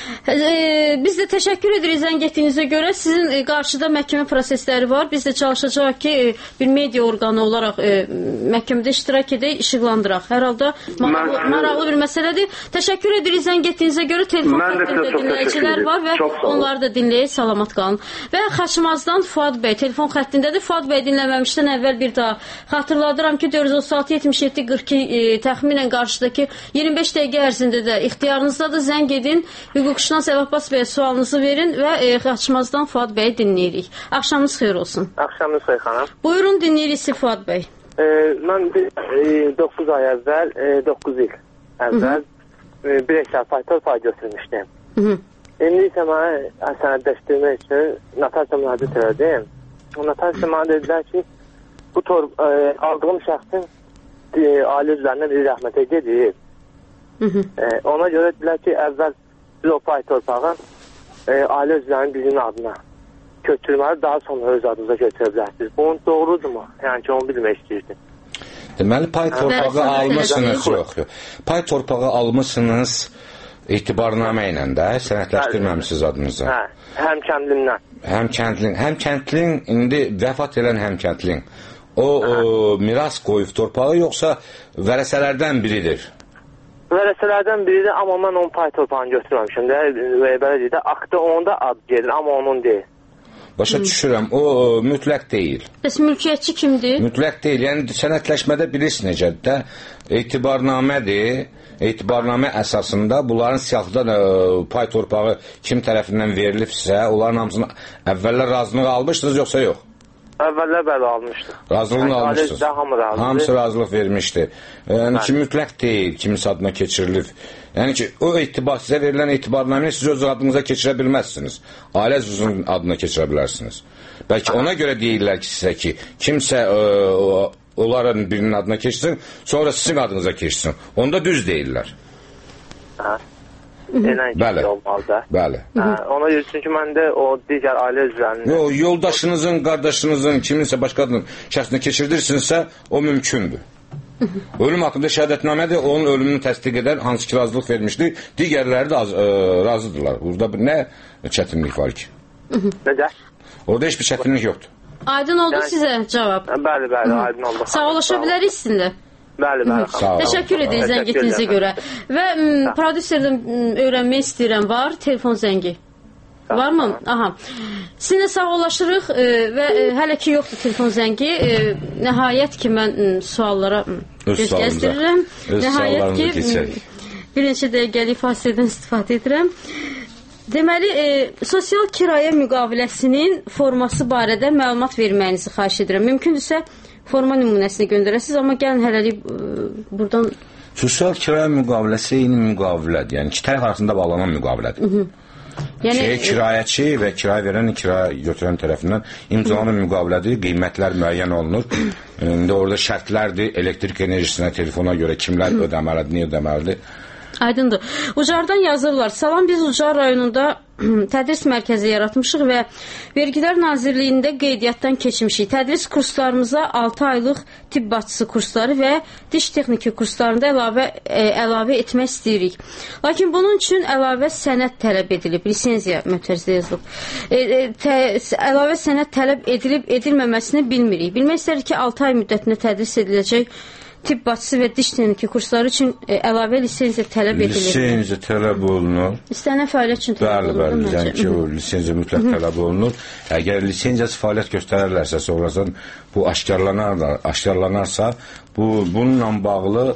Biz də təşəkkür edirik zəng etdiyinizə görə. Sizin qarşıda məhkəmə prosesləri var. Biz də çalışacaq ki, bir media orqanı olaraq məhkəmədə iştirak edək, işıqlandıraq. Hər halda maraqlı bir məsələdir. Təşəkkür edirik zəng etdiyinizə görə. Telefon xəttində dinləyicilər var və onları da dinləyək, salamat qalın. Və Xaçmazdan Fuad bəy telefon xəttindədir. Fuad bəy dinləməmişdən əvvəl bir daha xatırladıram ki, 436-77-42 təxminən qarşıdakı 25 dəqiqə ərzində də ixtiyarınızda da zəng edin, hüquqşünas Əlabbas bəyə sualınızı verin və Xaçmazdan Fuad bəyi dinləyirik. Axşamınız xeyir olsun. Axşamınız xeyir xanım. Buyurun, dinləyirik sizi Fuad bəy. Mən 9 ay əvvəl, 9 il əvvəl bir eşya pay götürmüşdüm. İndi isə mənə sənədləşdirmək üçün notariusa müraciət elədim. Notariusa mənə dedilər ki, bu aldığım şəxsin ailə üzvlərindən biri rəhmətə gedib. Ona görə dedilər ki, əvvəl biz o pay torpağın ailə üzvlərinin birinin adına götürməli, daha sonra öz adınıza götürə bilərsiniz. Bunun doğrudurmu? Yəni ki, onu bilmək istəyirdim. Deməli, pay torpağı almışsınız, yox. Pay torpağı almışsınız etibarnamə ilə də, sənədləşdirməmişsiniz adınıza. Həmkəndlindən. Həmkəndlin, indi vəfat edən həmkəndlin, o miras qoyub torpağı yoxsa vərəsələrdən biridir? Vərəsələrdən biridir, amma mən onun pay torpağını götürməmişim də, belə deyil də, aktda onda ad gedir, amma onun deyil. Başa düşürəm, o mütləq deyil. Bəs mülkiyyətçi kimdir? Mütləq deyil, yəni sənədləşmədə bilirsiniz necədir də, etibarnamədir, etibarnamə əsasında bunların siyahıdan pay torpağı kim tərəfindən verilibsə, onların hamısını əvvəllər razılıq almışsınız, yoxsa yox? Əvvəllər bəli almışdı. Razılığını almışsınız. Hamısı razılıq vermişdi. Yəni ki, mütləq deyil, kiminsə adına keçirilib. Yəni ki, o sizə verilən etibarnaməni siz öz adınıza keçirə bilməzsiniz. Ailə üzvünün adına keçirə bilərsiniz. Bəlkə ona görə deyirlər ki, sizə ki, kimsə onların birinin adına keçsin, sonra sizin adınıza keçsin. Onda düz deyirlər. Bəli. Ona görə çünki məndə o digər ailə üzvlərinin... Yoldaşınızın, qardaşınızın, kiminsə başqa adının şəxsinə keçirdirsinizsə, o mümkündür. Ölüm haqqında şəhadətnamədir, onun ölümünü təsdiq edən hansı ki razılıq vermişdir, digərləri də razıdırlar. Burada nə çətinlik var ki? Necə? Orada heç bir çətinlik yoxdur. Aydın oldu sizə cavab? Bəli, aydın oldu. Sağollaşa bilərik sizinlə. Bəli. Təşəkkür edirik zəng etdiyinizə görə. Və prodüserdən öyrənmək istəyirəm, var telefon zəngi? Varmı? Aha. Sizinlə sağollaşırıq və hələ ki yoxdur telefon zəngi. Nəhayət ki, mən suallara göz gəzdirirəm. Nəhayət ki, bir neçə dəqiqəlik fasilədən istifadə edirəm. Deməli, sosial kirayə müqaviləsinin forması barədə məlumat verməyinizi xahiş edirəm. Mümkündürsə, forma nümunəsini göndərəsiniz, amma gəlin hələlik buradan... Sosial kirayə müqaviləsi eyni müqavilədir, yəni iki tərəf arasında bağlanan müqavilədir. Kirayəçi və kirayə verən, kirayə götürən tərəfindən imzalanan müqavilədir, qiymətlər müəyyən olunur. İndi orada şərtlərdir, elektrik enerjisinə, telefona görə kimlər ödəməlidir, niyə ödəməlidir? Aydındır. Ucardan yazırlar. Salam, biz Ucar rayonunda tədris mərkəzi yaratmışıq və Vergilər Nazirliyində qeydiyyatdan keçmişik. Tədris kurslarımıza 6 aylıq tibb bacısı kursları və diş texniki kurslarında əlavə etmək istəyirik. Lakin bunun üçün əlavə sənəd tələb edilib. Lisenziya mötərizdə yazılıb. Əlavə sənəd tələb edilib, edilməməsini bilmirik. Bilmək istərik ki, 6 ay müddətində tədris ediləcək tibb bacısı və diş kliniki kursları üçün əlavə lisenziya tələb edilir. Lisenziya tələb olunur. İstənilən fəaliyyət üçün tələb olunur. Bəli, yəni ki, o lisenziya mütləq tələb olunur. Əgər lisenziyası fəaliyyət göstərərlərsə, sonradan bu aşkarlanarsa, bununla bağlı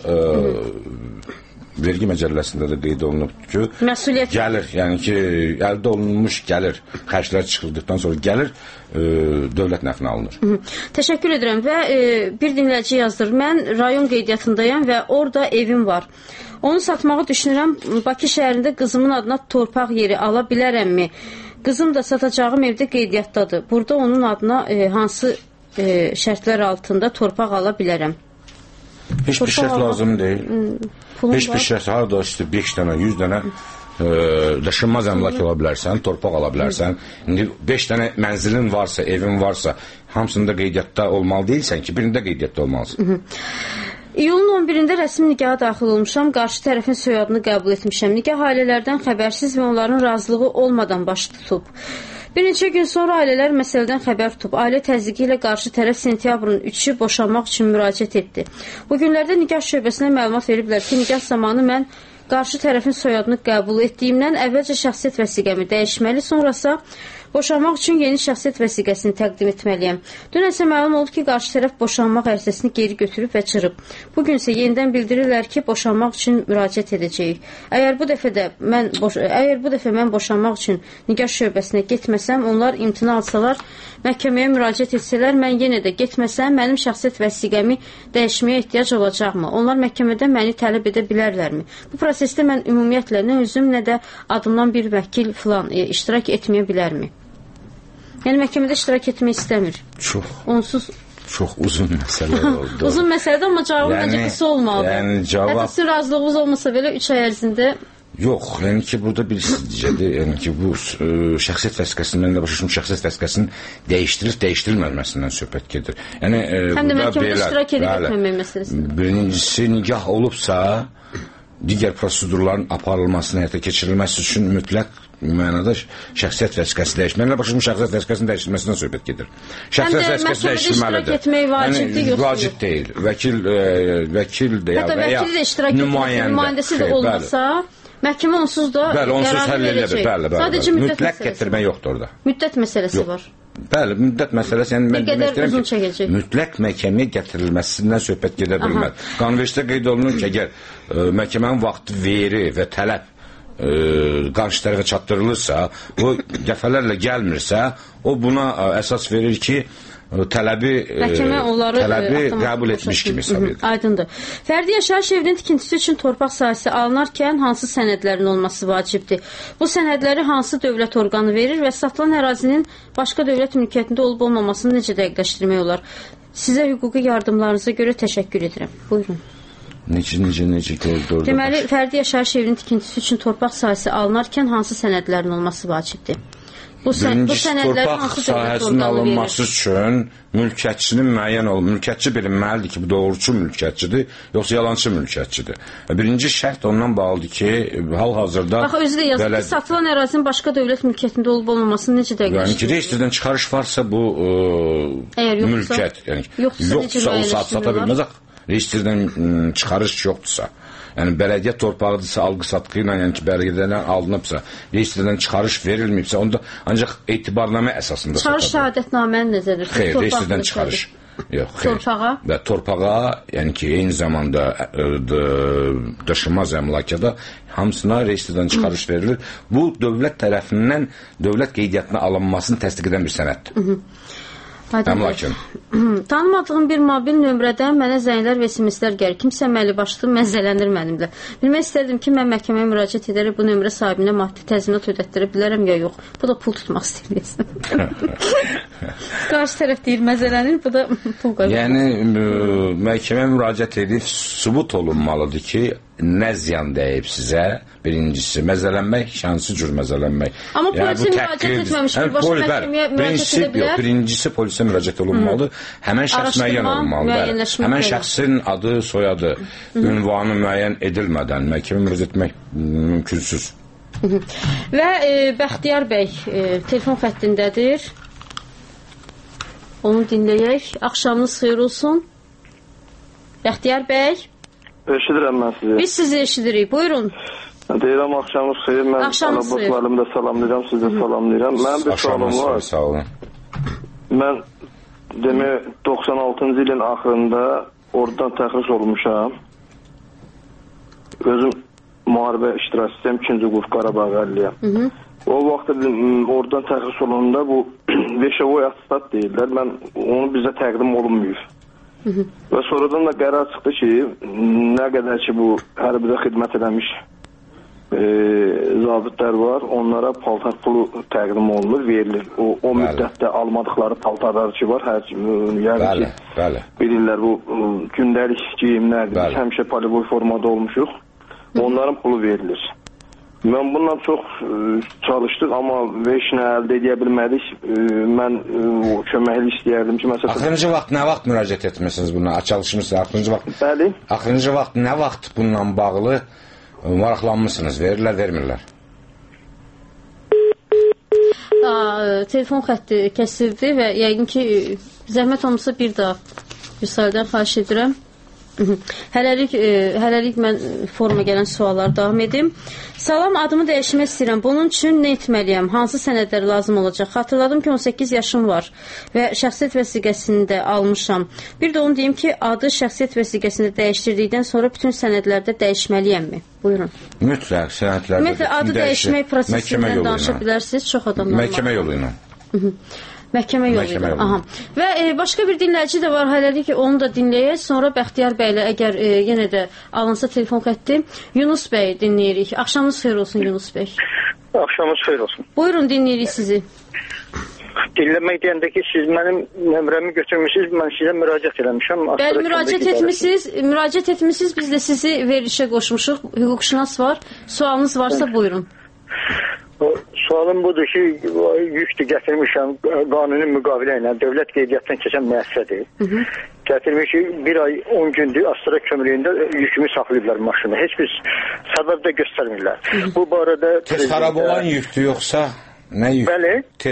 vergi məcəlləsində də qeyd olunub ki, məsuliyyət gəlir, yəni ki, əldə olunmuş gəlir, xərclər çıxıldıqdan sonra gəlir dövlət nəfinə alınır. Təşəkkür edirəm və bir dinləyici yazdır. Mən rayon qeydiyyatındayam və orada evim var. Onu satmağı düşünürəm. Bakı şəhərində qızımın adına torpaq yeri ala bilərəmmi? Qızım da satacağım evdə qeydiyyatdadır. Burada onun adına hansı şərtlər altında torpaq ala bilərəm? Heç bir şərt lazım deyil. Heç bir şərt, harada işte 5 dənə, 100 dənə daşınmaz əmlak ola bilərsən, torpaq ala bilərsən. İndi 5 dənə mənzilin varsa, evin varsa, hamısında qeydiyyatda olmalı deyilsən ki, birində qeydiyyatda olmalısın. İyulun 11-də rəsmi nikaha daxil olmuşam, qarşı tərəfin soyadını qəbul etmişəm. Nikah ailələrdən xəbərsiz və onların razılığı olmadan baş tutub. Bir neçə gün sonra ailələr məsələdən xəbər tutub. Ailə təzyiqi ilə qarşı tərəf sentyabrın 3-ü boşanmaq üçün müraciət etdi. Bu günlərdə nikah şöbəsinə məlumat veriblər ki, nikah zamanı mən qarşı tərəfin soyadını qəbul etdiyimdən əvvəlcə şəxsiyyət vəsiqəmi dəyişməli, sonrasa boşanmaq üçün yeni şəxsiyyət vəsiqəsini təqdim etməliyəm. Dünən isə məlum oldu ki, qarşı tərəf boşanmaq ərizəsini geri götürüb və çırıb. Bugün isə yenidən bildirirlər ki, boşanmaq üçün müraciət edəcəyik. Əgər bu dəfə mən boşanmaq üçün nikah şöbəsinə getməsəm, onlar imtina alsalar, məhkəməyə müraciət etsələr, mən yenə də getməsəm, mənim şəxsiyyət vəsiqəmi dəyişməyə ehtiyac olacaqmı? Onlar məhkəmədə məni tələb edə bilərlərmi? Bu prosesdə mən ümumiyyətlə nə özüm, nə də adımdan bir vəkil filan iştirak etməyə bilərmi? Yəni məhkəmədə iştirak etmək istəmir. Çox uzun məsələ oldu. Uzun məsələdir, amma cavabı məncə qısa olmalıdır. Yəni cavab... Hətta sizin razılığınız olmasa belə 3 ay ərzində... Yox, yəni ki, burada bir sizcədir, yəni ki, bu şəxsiyyət vəsiqəsinin, mən də başa şəxsiyyət vəsiqəsinin dəyişdirilməsindən söhbət gedir. Yəni, həm də məhkəmədə iştirak edib etməmək məsələsi. Birincisi, nikah olubsa, digər prosedurların aparılmasını, həyata keçirilməsi üçün mütləq mənada şəxsiyyət vəsiqəsi dəyişməlidir. Mən başım şəxsiyyət vəsiqəsinin dəyişilməsindən söhbət gedir. Şəxsiyyət vəsiqəsi dəyişilməlidir. Vacib deyil. Vəkil də ya və ya nümayəndəsi də olmasa, məhkəmə onsuz da qərar verəcək. Sadəcə mütləq gətirmə yoxdur orada. Müddət məsələsi var. Bəli, müddət məsələsi, yəni mən demək istəyirəm ki, mütləq məhkəməyə gətirilməsindən söhbət gedə bilməz. Qanunvericidə qeyd olunur ki, əgər məhkəmənin vaxtı veri və tələb qarşı tərəfə çatdırılırsa, o dəfələrlə gəlmirsə, o buna əsas verir ki, tələbi qəbul etmiş kimi hesab edir. Aydındır. Fərdi yaşayış evinin tikintisi üçün torpaq sahəsi alınarkən hansı sənədlərin olması vacibdir? Bu sənədləri hansı dövlət orqanı verir və satılan ərazinin başqa dövlət mülkiyyətində olub-olmamasını necə dəqiqləşdirmək olar? Sizə hüquqi yardımlarınıza görə təşəkkür edirəm. Buyurun. Necə gördü? Deməli, fərdi yaşayış evinin tikintisi üçün torpaq sahəsi alınarkən hansı sənədlərin olması vacibdir? Birincisi, torpaq sahəsinin alınması üçün mülkiyyətçinin müəyyən olun. Mülkiyyətçi bilinməlidir ki, bu doğruçu mülkiyyətçidir, yoxsa yalançı mülkiyyətçidir. Birinci şərt ondan bağlıdır ki, hal-hazırda... Bax, özü də yazır ki, satılan ərazinin başqa dövlət mülkiyyətində olub-olmamasını necə dəqiqləşdirir? Yəni ki, reyestrdən çıxarış varsa bu mülkiyyət. Yoxsa o saat sata bilməz. Reyestrdən çıxarış yoxdursa. Yəni, bələdiyyə torpağıdırsa, alqı-satqı ilə, yəni ki, bələdiyədən alınıbsa, reyestrdən çıxarış verilməyibsə, onda ancaq etibarnamə əsasında satılır. Çıxarış şəhadətnaməni necədir? Xeyr, reyestrdən çıxarış. Yox, xeyr. Torpağa? Və torpağa, yəni ki, eyni zamanda daşınmaz əmlakada hamısına reyestrdən çıxarış verilir. Bu, dövlət tərəfindən dövlət qeydiyyatına alınmasını təsdiq edən bir sənəddir. Əmlakin. Tanımadığım bir mobil nömrədən mənə zənglər və SMS-lər gəlir. Kimsə əməli başlı məzzələndirmədimlə. Bilmək istərdim ki, mən məhkəməyə müraciət edərək bu nömrə sahibinə maddi təzminat ödətdirə bilərəm ya yox. Bu da pul tutmaq istəyirsən. Qarşı tərəf deyir məzələnir, bu da pul qoyur. Yəni, məhkəməyə müraciət edib sübut olunmalıdır ki, nə ziyan dəyib sizə, birincisi, məzələnmək, hansı cür məzələnmək. Amma polisə müraciət etməmiş, birbaşa məhkəməyə müraciət edə bilər. Birincisi, polisə müraciət olunmalıdır, həmən şəxs müəyyən olunmalıdır. Həmən şəxsin adı, soyadı, ünvanı müəyyən edilmədən məhkəməyə müraciət etmək mümkünsüz. Və Bəxtiyar bəy telefon xəttindədir. Onu dinləyək. Axşamınız xeyir olsun. Bəxtiyar bəy? Eşidirəm mən sizi. Biz sizi eşidirik, buyurun. Deyirəm, axşamınız xeyir. Mən Alabaşlarımı da salamlayıram, sizi də salamlayıram. Mənim bir sualım var. Sağ olun. Mən demək 96-cı ilin axırında oradan təxris olmuşam. Özüm müharibə iştirakçısıyam, 2-ci qrup Qarabağ əliyəm. O vaxt oradan təxris olunanda bu Veşevoy atistat deyirlər. Mən onu bizə təqdim olunmuyur. Və sonradan da qərar çıxdı ki, nə qədər ki bu hərbidə xidmət eləmiş zabitlər var, onlara paltar pulu təqdim olunur, verilir. O müddətdə almadıqları paltarlar ki var, yəni ki, bilirlər bu gündəlik geyimlərdir. Biz həmişə poliboy formada olmuşuq, onların pulu verilir. Mən bundan çox çalışdıq, amma heç nə əldə edə bilmədik. Mən köməkli istəyərdim ki, məsələn... Axırıncı vaxt nə vaxt müraciət etmişsiniz buna? Çalışmışsınız, axırıncı vaxt... Bəli. Axırıncı vaxt nə vaxt bununla bağlı maraqlanmışsınız? Verirlər, vermirlər? Telefon xətti kəsildi və yəqin ki, zəhmət olmasa bir daha müsaadən xahiş edirəm. Hələlik mən forma gələn suallar davam edim. Salam, adımı dəyişmək istəyirəm. Bunun üçün nə etməliyəm? Hansı sənədlər lazım olacaq? Xatırladım ki, 18 yaşım var və şəxsiyyət vəsiqəsini də almışam. Bir də onu deyim ki, adı şəxsiyyət vəsiqəsini dəyişdirdikdən sonra bütün sənədlərdə dəyişməliyəmmi? Buyurun. Mütləq sənədlərdə. Ümumiyyətlə, adı dəyişmək prosesindən danışa bilərsiniz. Çox adamlar var. Məhkəmə yolu ilə. Məhkəmə yolu ilə. Və başqa bir dinləyici də var, hələlik onu da dinləyək. Sonra Bəxtiyar bəylə, əgər yenə də alınsa telefon xətti, Yunus bəy dinləyirik. Axşamınız xeyir olsun, Yunus bəy. Axşamınız xeyir olsun. Buyurun, dinləyirik sizi. Dinləmək deyəndə ki, siz mənim nömrəmi götürmüşsünüz, mən sizə müraciət eləmişəm. Bəli, müraciət etmişsiniz, biz də sizi verilişə qoşmuşuq. Hüquqşünas var, sualınız varsa buyurun. Sualım budur ki, yükdür gətirmişəm qanuni müqavilə ilə, dövlət qeydiyyatdan keçən müəssisədir. Gətirmiş ki, bir ay 10 gündür Astara kömrüyündə yükümü saxlayıblar maşını. Heç bir səbəb də göstərmirlər. Bu barədə... Tez xarab olan yükdür, yoxsa nə yük? Bəli.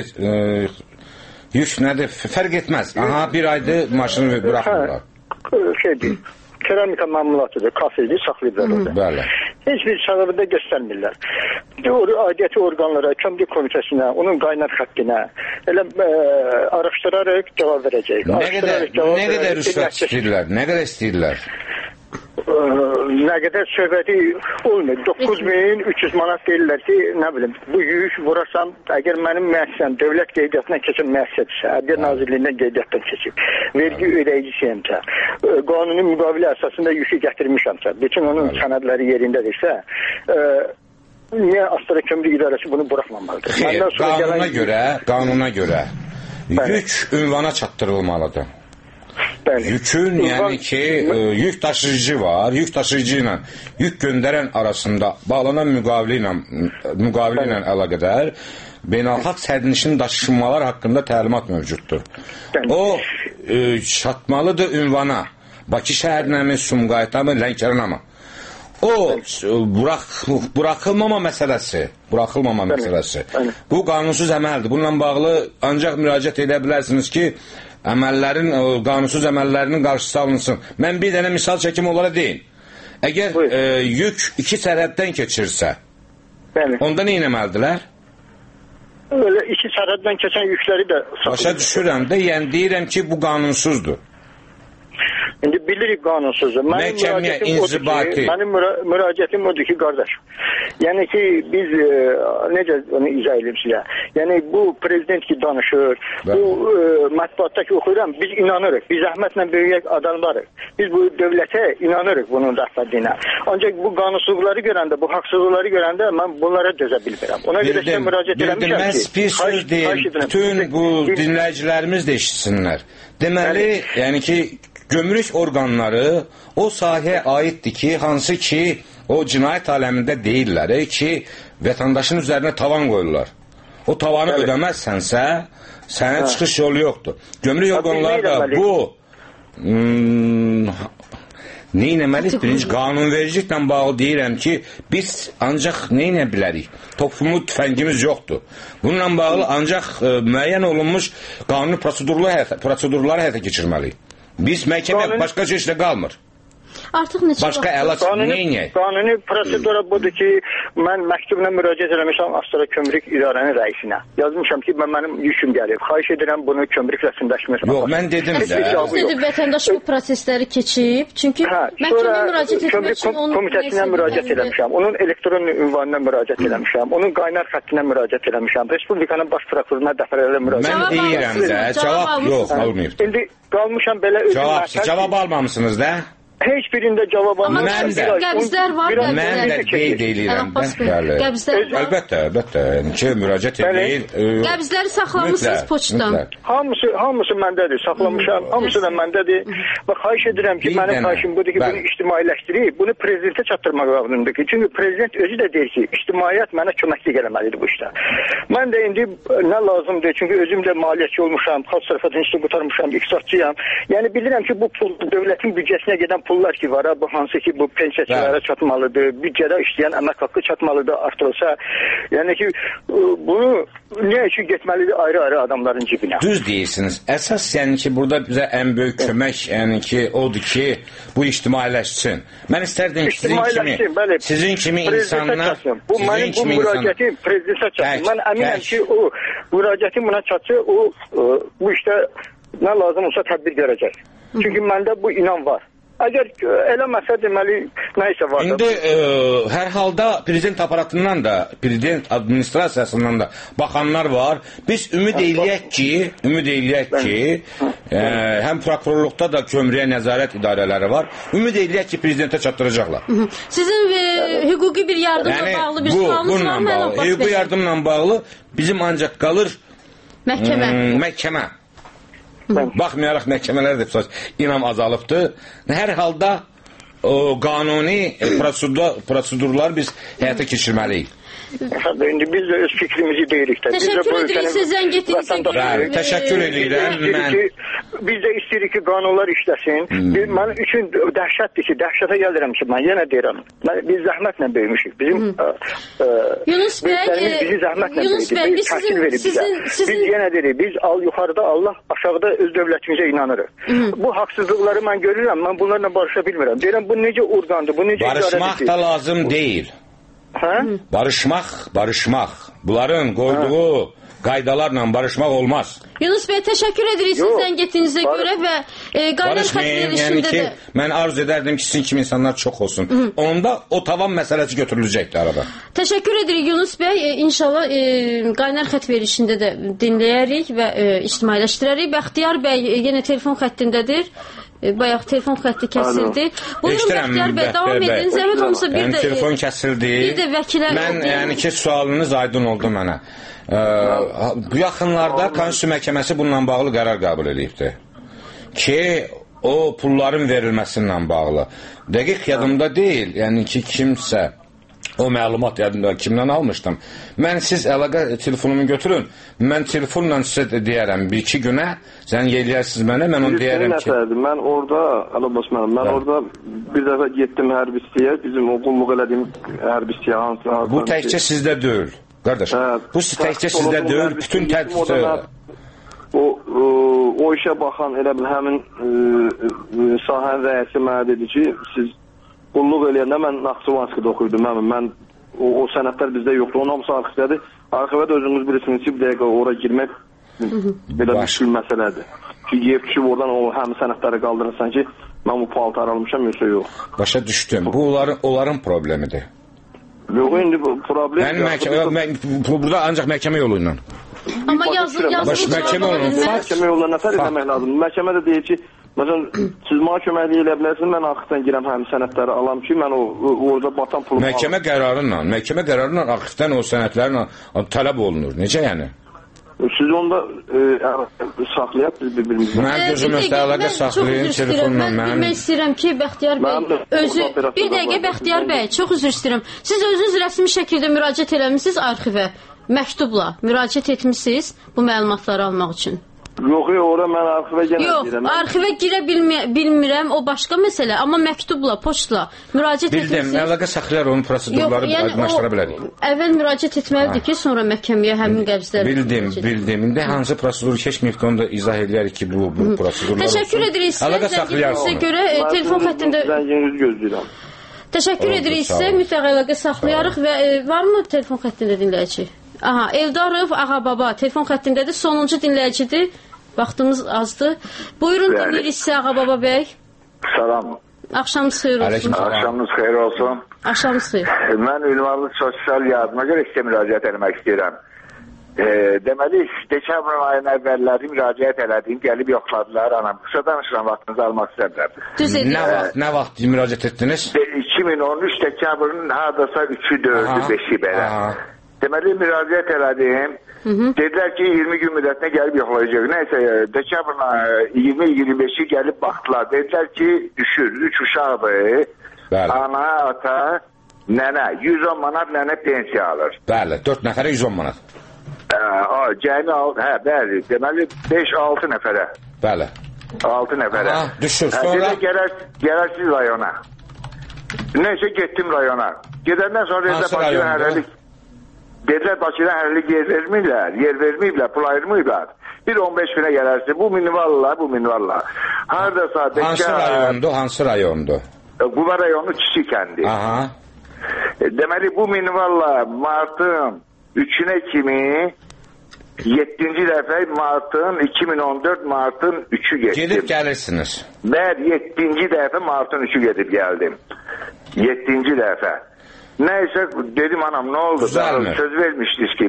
Yük nədir? Fərq etməz. Aha, bir aydır maşını bıraxmırlar. Şeydir, keramika məmulatıdır, kafedir, saxlayıblar orada. Bəli. Heç bir səbəbi də göstərmirlər. Aidiyyəti orqanlara, kömrük komitəsinə, onun qaynar xəttinə elə araşdıraraq cavab verəcək. Nə qədər rüşvət istəyirlər? Nə qədər istəyirlər? Nə qədər söhbəti olmuyor. 9300 manat deyirlər ki, nə bilim, bu yük vurasam, əgər mənim müəssisəm dövlət qeydiyyatına keçən müəssisədirsə, Ədliyyə Nazirliyindən qeydiyyatdan keçib, vergi ödəyicisiyəmsə, qanuni müqavilə əsasında yükü gətirmişəmsə, bütün onun sənədləri yerindədirsə, niyə Astara Kömrük İdarəsi bunu buraxmamalıdır? Qanuna görə yük ünvana çatdırılmalıdır. Yükün, yəni ki, yük daşıyıcı var, yük daşıyıcı ilə yük göndərən arasında bağlanan müqavilə ilə əlaqədar beynəlxalq sərnişin daşınmalar haqqında təlimat mövcuddur. O çatmalıdır ünvana. Bakı şəhərinə mi, Sumqayıta mı, Lənkərana mı? O buraxılmama məsələsi. Bu qanunsuz əməldir. Bununla bağlı ancaq müraciət edə bilərsiniz ki, qanunsuz əməllərinin qarşısı alınsın. Mən bir dənə misal çəkim olaraq deyim. Əgər yük 2 sərhəddən keçirsə, onda nə etməlidirlər? Öyle 2 sərhəddən keçən yükləri də... Başa düşürəm də, yəni deyirəm ki, bu qanunsuzdur. İndi bilirik qanunsuzdur. Mənim müraciətim odur ki, qardaş. Yəni ki, biz necə onu izah edeyim sizə? Yəni bu prezident ki danışır, bu mətbuatda ki oxuyuram, biz inanırıq. Biz zəhmətlə böyüyək adamlarıq. Biz bu dövlətə inanırıq bunun rəhbərliyinə. Ancaq bu qanunsuzluqları görəndə, bu haqsızlıqları görəndə mən bunlara dözə bilmirəm. Ona görə sizə müraciət eləmişəm ki... Bir söz deyim, bütün bu dinləyicilərimiz də eşitsinlər. Deməli, yəni ki, gömrük orqanları o sahəyə aiddir ki, hansı ki, o cinayət aləmində deyirlər ki, vətəndaşın üzərinə tavan qoyurlar. O tavanı ödəməzsənsə, sənə çıxış yolu yoxdur. Gömrük orqanları da bu nə etməlidir? Birinci, qanunvericiliklə bağlı deyirəm ki, biz ancaq nə edə bilərik? Toplumu tüfəngimiz yoxdur. Bununla bağlı ancaq müəyyən olunmuş qanuni prosedurları həyata keçirməliyik. Biz məhkəmə başqa çeşitlə qalmır. Artıq neçə başqa əlac neyinək? Qanuni prosedura budur ki, mən məktubla müraciət eləmişəm Astara Kömrük İdarənin rəisinə. Yazmışam ki, mənim yüküm gəlib. Xahiş edirəm bunu kömrük rəsmiləşməsi. Yox, mən dedim də. Siz vətəndaş bu prosesləri keçib, çünki məhkəməyə müraciət etmək üçün onun komitəsinə müraciət eləmişəm. Onun elektron ünvanına müraciət eləmişəm. Onun qaynar xəttinə müraciət eləmişəm. Respublikanın baş prokuroruna dəfələrlə müraciət eləmişəm. Mən deyirəm də, cavab yox, almayıb. İndi qalmışam belə cavab almamışsınız da? Heç birində cavab almadım. Mən də. Qəbzlər var, mən də qeyd edirəm. Əlbəttə. Yəni ki, müraciət edin. Qəbzləri saxlamısınız poçtdan. Hamısı məndədir. Saxlamışam. Hamısı da məndədir. Və xahiş edirəm ki, mənim xahişim budur ki, bunu ictimailəşdirib, bunu prezidentə çatdırmaq lazımdır ki, çünki prezident özü də deyir ki, ictimaiyyət mənə köməklik eləməlidir bu işdə. Mən də indi nə lazımdır, çünki özüm də maliyyətçi olmuşam, xalq sərfəti institutu qurtarmışam, iqtisadçıyam. Yəni bilirəm ki, bu pul dövlətin büdcəsinə gedən pullar ki var, bu hansı ki bu pensiyaçılara çatmalıdır, büdcədə işləyən əmək haqqı çatmalıdır, artırılsa. Yəni ki, bunu niyə üçün getməlidir ayrı-ayrı adamların cibinə? Düz deyirsiniz. Əsas yəni ki, burada bizə ən böyük kömək yəni ki, odur ki, bu ictimailəşsin. Mən istərdim ki, sizin kimi insanlar... Bu mənim bu müraciətim prezidentə çatsın. Mən əminəm ki, o müraciətim buna çatsa, o bu işdə nə lazım olsa tədbir görəcək. Çünki məndə bu inan var. Əgər eləməsə deməli nə isə var. İndi hər halda prezident aparatından da, prezident administrasiyasından da baxanlar var. Biz ümid eləyək ki, həm prokurorluqda da kömrüyə nəzarət idarələri var. Ümid eləyək ki, prezidentə çatdıracaqlar. Sizin hüquqi bir yardımla bağlı bir sualınız var mı? Hüquqi yardımla bağlı bizim ancaq qalır məhkəmə. Baxmayaraq məhkəmələr də inam azalıbdır. Hər halda qanuni prosedurlar biz həyata keçirməliyik. İndi biz də öz fikrimizi deyirik də. Təşəkkür edirik sizdən getdiyinizə görə. Təşəkkür edirəm. Biz də istəyirik ki, qanunlar işləsin. Mənim üçün dəhşətdir ki, dəhşətə gəlirəm ki, mən yenə deyirəm. Biz zəhmətlə böyümüşük. Bizim Yunus bəy, bizi zəhmətlə böyüdük. Biz təhsil verib bizə. Biz yenə deyirik, biz yuxarıda Allah, aşağıda öz dövlətimizə inanırıq. Bu haqsızlıqları mən görürəm, mən bunlarla barışa bilmirəm. Deyirəm, bu necə orqandır, bu necə idarədir? Barışmaq da lazım deyil. Barışmaq. Bunların qoyduğu qaydalarla barışmaq olmaz. Yunus bəy, təşəkkür edirik sizdən getdiyinizə görə və qaynar xətt verilişində də... Mən arzu edərdim ki, sizin kimi insanlar çox olsun. Onda o tavan məsələsi götürüləcəkdir arada. Təşəkkür edirik Yunus bəy. İnşallah qaynar xətt verilişində də dinləyərik və ictimailəşdirərik. Bəxtiyar bəy yenə telefon xəttindədir. Bayaq telefon xətti kəsildi. Buyurun Bəxtiyar bəy, davam edin. Zəhmət olmasa bir də... Telefon kəsildi. Bir də vəkilə... Mən, yəni ki, sualınız aydın oldu mənə. Bu yaxınlarda Konstitusiya Məhkəməsi bununla bağlı qərar qəbul edibdir. Ki, o pulların verilməsinlə bağlı. Dəqiq yadımda deyil, yəni ki, kimsə o məlumat yadımda kimdən almışdım. Mən siz əlaqə telefonumu götürün. Mən telefonla sizə deyərəm, 1-2 günə zəng eləyərsiniz mənə, mən onu deyərəm ki... Mən orada, mən orada bir dəfə getdim hərbistliyə, bizim o qulluq elədiyim hərbistliyə hansı... Bu təkcə sizdə deyil, qardaş. Bu təkcə sizdə deyil, bütün tədbir... O işə baxan elə bil həmin sahənin rəisi mənə dedi ki, siz qulluq eləyəndə mən Naxçıvanskıda oxuyordum. Mən o sənədlər bizdə yoxdur. Onun hamısı arxivdədir. Arxivə də özünüz bilirsiniz ki, bir dəqiqə ora girmək belə müşkül məsələdir. Ki, yeyib düşüb oradan o həmin sənədləri qaldırırsan ki, mən bu paltar almışam, yoxsa yox. Başa düşdüm. Bu onların problemidir. Yox, indi problem... Burada ancaq məhkəmə yolu ilə. Amma məhkəmə yoluna nə fərq etmək lazım? Məhkəmə də deyir ki, məsələn, siz mənə köməklik elə bilərsiniz, mən arxivdən girəm həmin sənədləri alam ki, mən orada batan pulu... Məhkəmə qərarıyla arxivdən o sənədlərin tələb olunur. Necə yəni? Siz onda saxlayaq biz bir-birimizlə. Mən gözümüzdə əlaqə saxlayın telefonla. Mən bilmək istəyirəm ki, Bəxtiyar bəy özü... Bir dəqiqə Bəxtiyar bəy, çox üzr istəyirəm. Siz özünüz rəsmi şəkildə müraciət eləmişsiniz arxivə, məktubla müraciət etmişsiniz bu məlumatları almaq üçün. Yox, ora mən arxivə gələm. Yox, arxivə girə bilmirəm, o başqa məsələ. Amma məktubla, poçtla müraciət etmişsiniz. Bildim, əlaqə saxlayar onun prosedurları aydınlaşdıra bilərik. Əvvəl müraciət etməlidir ki, sonra məhkəməyə həmin qəbzlər. Bildim. İndi hansı prosedur keçməyib ki, onu da izah edərik ki, bu prosedurlar olsun. Təşəkkür edirik sizə. Əlaqə saxlayarsınız. Görə telefon xəttində zənginizi gözləyirəm. Təşəkkür edirik sizə. Mütləq əlaqə saxlayarıq və varmı telefon xəttində dinləyici? Aha, Eldarov Ağababa telefon xəttindədir. Sonuncu dinləyicidir. Vaxtımız azdır. Buyurun, dinləyirik sizə Ağababa bəy. Salam. Axşamınız xeyir olsun. Axşamınız xeyir olsun. Axşamınız xeyir. Mən ünvanlı sosial yardıma görə sizə müraciət etmək istəyirəm. Deməli, dekabr ayının əvvəlləri müraciət elədim, gəlib yoxladılar anam. Qısa danışıram, vaxtınızı almaq istəmirəm. Nə vaxt müraciət etdiniz? 2013 dekabrın hardasa 3-ü, 4-ü, 5-i belə. Deməli, müraciət elədim. Dedilər ki, 20 gün müddətinə gəlib yoxlayacaq. Nəysə, dekabrın 20-25-i gəlib baxdılar. Dedilər ki, düşür, 3 uşaqdır. Ana, ata, nənə. 110 manat nənə pensiya alır. Bəli, 4 nəfərə 110 manat. Cəmi, bəli, deməli 5-6 nəfərə. Bəli. 6 nəfərə. Düşür, sonra? Gələrsiniz rayona. Nəysə, getdim rayona. Gedəndən sonra dedilər Bakıda hərəlik. Dedilər Bakıda hərəlik yer verməyiblər, pul ayırmayıblar. Bir 15 günə gələrsiniz. Bu minvalla. Haradasa... Hansı rayondu? Quba rayonu Kiçik kəndi. Deməli, bu minvalla martın 3-ünə kimi 7-ci dəfə martın 2014 martın 3-ü getdim. Gedib gəlirsiniz. Bəli, 7-ci dəfə martın 3-ü gedib gəldim. 7-ci dəfə. Nəysə, dedim anam, nə oldu? Söz vermişdiniz ki,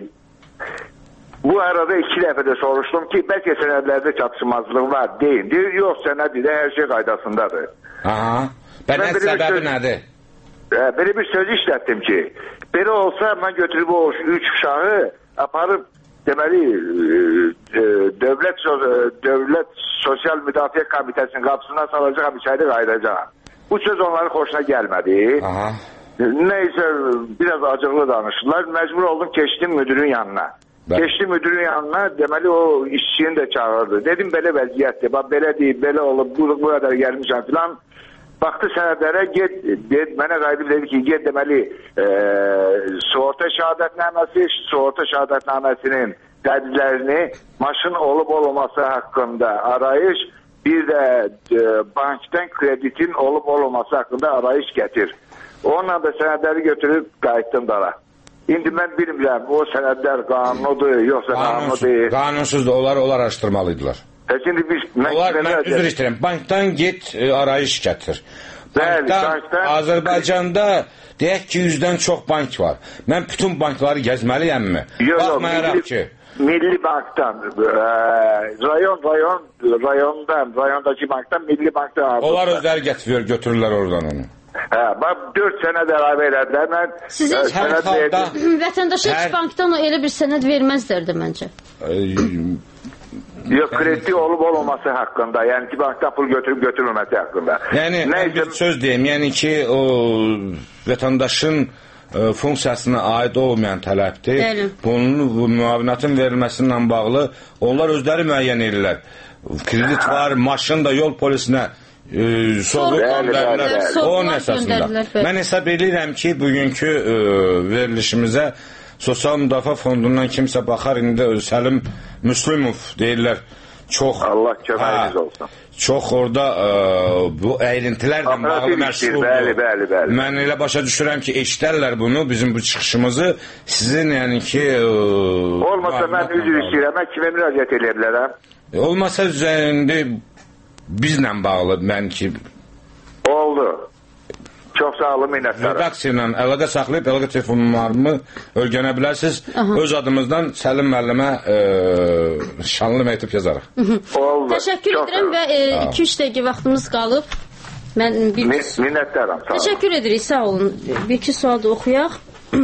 bu arada 2 dəfə də soruşdum ki, bəlkə sənədlərdə çatışmazlıq var, deyin. Deyir, yox, sənədidə hər şey qaydasındadır. Bəli, səbəbi nədir? Belə bir söz işlətdim ki, belə olsa, mən götürüb o 3 uşağı aparıb, deməli, Dövlət Sosial Müdafiə Komitəsinin qapısından salacaq, içəri qayıdacaq. Bu söz onların xoşuna gəlmədi. Neyse, biraz acıqlı danışdılar. Məcbur oldum, keçdim müdürün yanına. Keçdim müdürün yanına, deməli o işçini də çağırdı. Dedim, belə vəziyyətdir, belə deyib, belə olub, bu qədər gəlmişəm filan. Baxdı sənədlərə, mənə qayıdıb dedi ki, get deməli, sığorta şəhadətnaməsinin qədlərini, maşın olub-olmaması haqqında arayış, bir də bankdan kreditin olub-olmaması haqqında arayış gətir. Onunla da sənədləri götürüb qayıtdım dara. İndi mən bilmirəm, o sənədlər qanunludur, yoxsa qanunlu deyil. Qanunsuzdur, onlar araşdırmalıydılar. Şimdi biz... Mən üzr istəyirəm, bankdan get, arayış gətir. Bankdan, Azərbaycanda deyək ki, 100-dən çox bank var. Mən bütün bankları gəzməliyəmmi? Baxmayaraq ki... Milli Bankdan, rayondakı bankdan, Milli Bankdan... Onlar özləri götürürlər oradan onu. Bax, 4 sənəd əlavə elədilər. Sizin vətəndaşa heç bankdan elə bir sənəd verməzlərdi məncə. Yox, kredi olub-olmaması haqqında, yəni ki, bankdan pul götürülməsi haqqında. Yəni, bir söz deyim, yəni ki, o vətəndaşın funksiyasına aid olmayan tələbdir. Bunun müavinatın verilməsindən bağlı onlar özləri müəyyən edirlər. Kredit var, maşın da yol polisinə soğuk göndərirlər. Onun əsasında. Mən hesab edirəm ki, bugünkü verilişimizə Sosial Müdafiə Fondundan kimsə baxar, indi Səlim Müslümov deyirlər. Allah köməyiniz olsun. Çox orada bu əyrintilərlə bağlı məşğuldur. Bəli. Mən elə başa düşürəm ki, eşitərlər bunu, bizim bu çıxışımızı. Sizin yəni ki... Olmasa mən üzr istəyirəm, mən kimə müraciət edə bilərəm? Olmasa üzərində bizlə bağlı, mən ki... Oldu. Çox sağ olun, minnətdarım. Redaksiya ilə əlaqə saxlayıb, əlaqə telefon numaramı öyrənə bilərsiniz. Öz adımızdan Səlim müəllimə şanlı məktub yazarıq. Oldu. Təşəkkür edirəm və 2-3 dəqiqə vaxtımız qalıb. Minnətdaram. Təşəkkür edirik, sağ olun. Bir-iki sual da oxuyaq.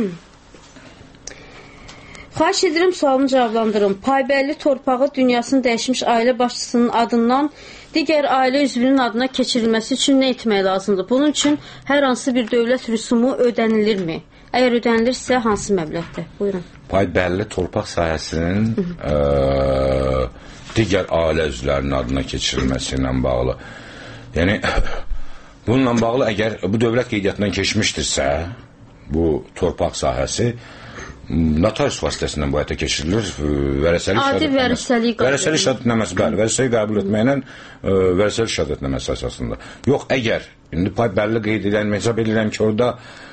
Xahiş edirəm, sualını cavablandırın. Paybəlli torpağı dünyasını dəyişmiş ailə başçısının adından digər ailə üzvünün adına keçirilməsi üçün nə etmək lazımdır? Bunun üçün hər hansı bir dövlət rüsumu ödənilirmi? Əgər ödənilirsə, hansı məbləğdə? Buyurun. Paybəlli torpaq sahəsinin digər ailə üzvlərinin adına keçirilməsi ilə bağlı. Yəni, bununla bağlı əgər bu dövlət qeydiyyatından keçmişdirsə, bu torpaq sahəsi notarius vasitəsindən bu həyata keçirilir. Adi vərəsəlik şəhadətnaməsi, bəli, vərəsəlik qəbul etməklə vərəsəlik şəhadətnaməsi əsasında. Yox, əgər, indi bəlli qeyd edən, hesab edirəm ki, orada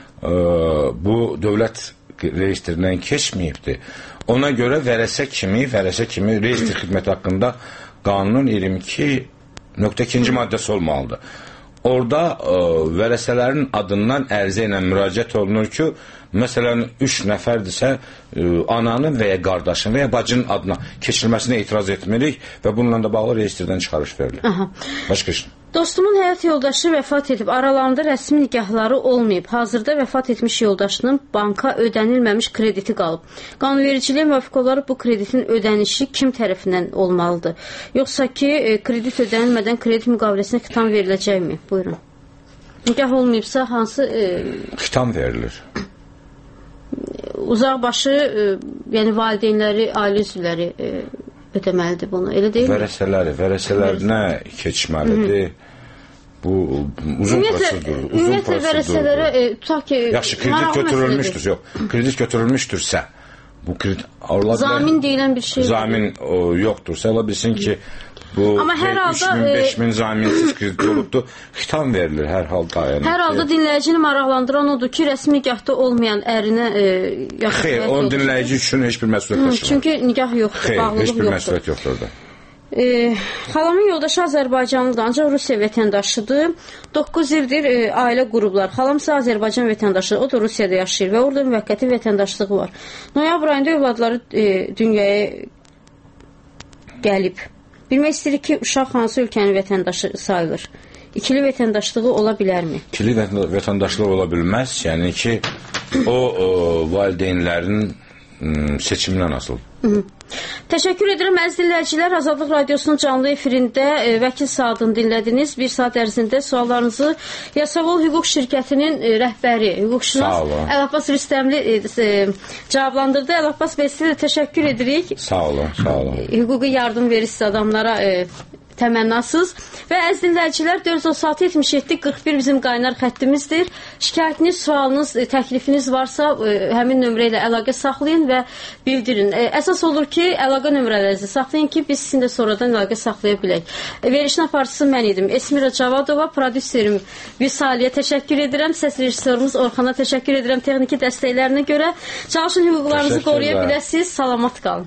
bu dövlət reyestrindən keçməyibdir. Ona görə vərəsə kimi reyestr xidməti haqqında qanunun 22.2 maddəsi olmalıdır. Orada vərəsələrin adından ərizə ilə müraciət olunur ki, məsələn, 3 nəfərdirsə, ananın və ya qardaşın və ya bacının adına keçirilməsinə etiraz etmirik və bununla da bağlı reyestrdən çıxarış verilir. Başqa iş. Dostumun həyat yoldaşı vəfat edib, aralarında rəsmi nikahları olmayıb. Hazırda vəfat etmiş yoldaşının banka ödənilməmiş krediti qalıb. Qanunvericiliyə müvafiq olaraq bu kreditin ödənişi kim tərəfindən olmalıdır? Yoxsa ki, kredit ödənilmədən kredit müqaviləsinə xitam veriləcəkmi? Buyurun. Nikah olmayıbsa hansı... Xitam verilir. Uzaqbaşı, yəni valideynləri, ailə üzvləri ödəməlidir bunu, elə deyil mi? Vərəsələrinə keçməlidir. Bu uzun prosedur. Ümumiyyətlə vərəsələrə tutaq ki... Yaxşı, kredit götürülmüşdürsə, bu kredit... Zamin deyilən bir şey... Zamin yoxdursa, ola bilsin ki, bu 3000-5000 zaminsiz kredit olubdur, xitam verilir hər halda. Hər halda dinləyicini maraqlandıran odur ki, rəsmi nikahda olmayan ərinə... Xeyr, onun dinləyici üçün heç bir məsuliyyət daşımır. Çünki nikah yoxdur, bağlılıq yoxdur. Heç bir məsuliyyət yoxdur orada. Xalamın yoldaşı Azərbaycanlıdır, ancaq Rusiya vətəndaşıdır. 9 ildir ailə qurublar. Xalam isə Azərbaycan vətəndaşıdır, o da Rusiyada yaşayır və orada müvəqqəti vətəndaşlığı var. Noyabr ayında övladları dünyaya gəlib. Bilmək istəyirik ki, uşaq hansı ölkənin vətəndaşı sayılır? İkili vətəndaşlığı ola bilərmi? İkili vətəndaşlığı ola bilməz. Yəni ki, o valideynlərin seçimindən asılıdır. Təşəkkür edirəm əziz dinləyicilər. Azadlıq Radiosunun canlı efirində Vəkil Saadını dinlədiniz. Bir saat ərzində suallarınızı Yasavol Hüquq Şirkətinin rəhbəri, hüquqşünas Əl-Abbas Rüstəmli cavablandırdı. Əl-Abbas bəy, sizə təşəkkür edirik. Sağ olun. Hüquqi yardım verirsiniz adamlara təmənnasız. Və əziz dinləyicilər, 436-77-41 bizim qaynar xəttimizdir. Şikayətiniz, sualınız, təklifiniz varsa həmin nömrə ilə əlaqə saxlayın və bildirin. Əsas olur ki, əlaqə nömrələrinizi saxlayın ki, biz sizinlə sonradan əlaqə saxlaya bilək. Verilişin aparıcısı mən idim. Esmira Cavadova, prodüserim Vüsaliyə təşəkkür edirəm. Səs rejissorumuz Orxana təşəkkür edirəm texniki dəstəklərinə görə. Çalışın hüquqlarınızı qoruya biləsiniz. Salamat qalın.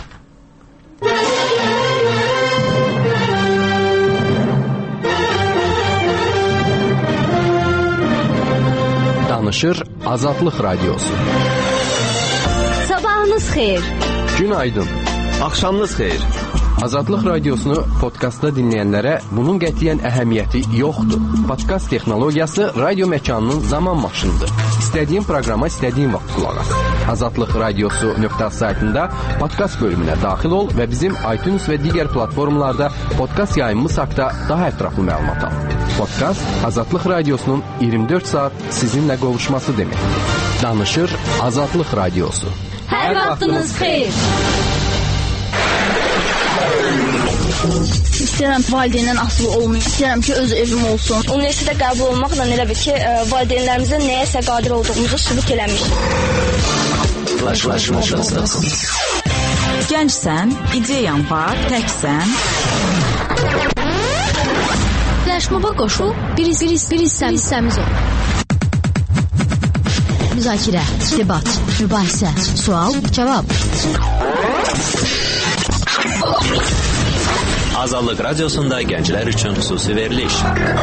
Danışır Azadlıq Radiosu. Sabahınız xeyir. Günaydın. Axşamınız xeyir. Azadlıq Radiosunu podkastda dinləyənlərə bunun qətiyyən əhəmiyyəti yoxdur. Podkast texnologiyası radio məkanının zaman maşınıdır. İstədiyin proqrama istədiyin vaxt qulaq as. Azadlıq Radiosu.az saytında podkast bölümünə daxil ol və bizim iTunes və digər platformlarda podkast yayımımız haqqında daha ətraflı məlumat al. Podkast Azadlıq Radiosunun 24 saat sizinlə qovuşması deməkdir. Danışır Azadlıq Radiosu. Hər vaxtınız xeyir. İstəyirəm valideyndən asılı olmayım. İstəyirəm ki, öz evim olsun. Universitetə qəbul olmaqla elə bir ki, valideynlərimizə nəyəsə qadir olduğumuzu sübut eləmiş. Gəncsən, ideyan var, təksən. Flaşmoba qoşul, bir hissəmiz ol. Müzakirə, debat, mübahisə, sual, cavab. Azadlıq Radiosunda gənclər üçün xüsusi veriliş.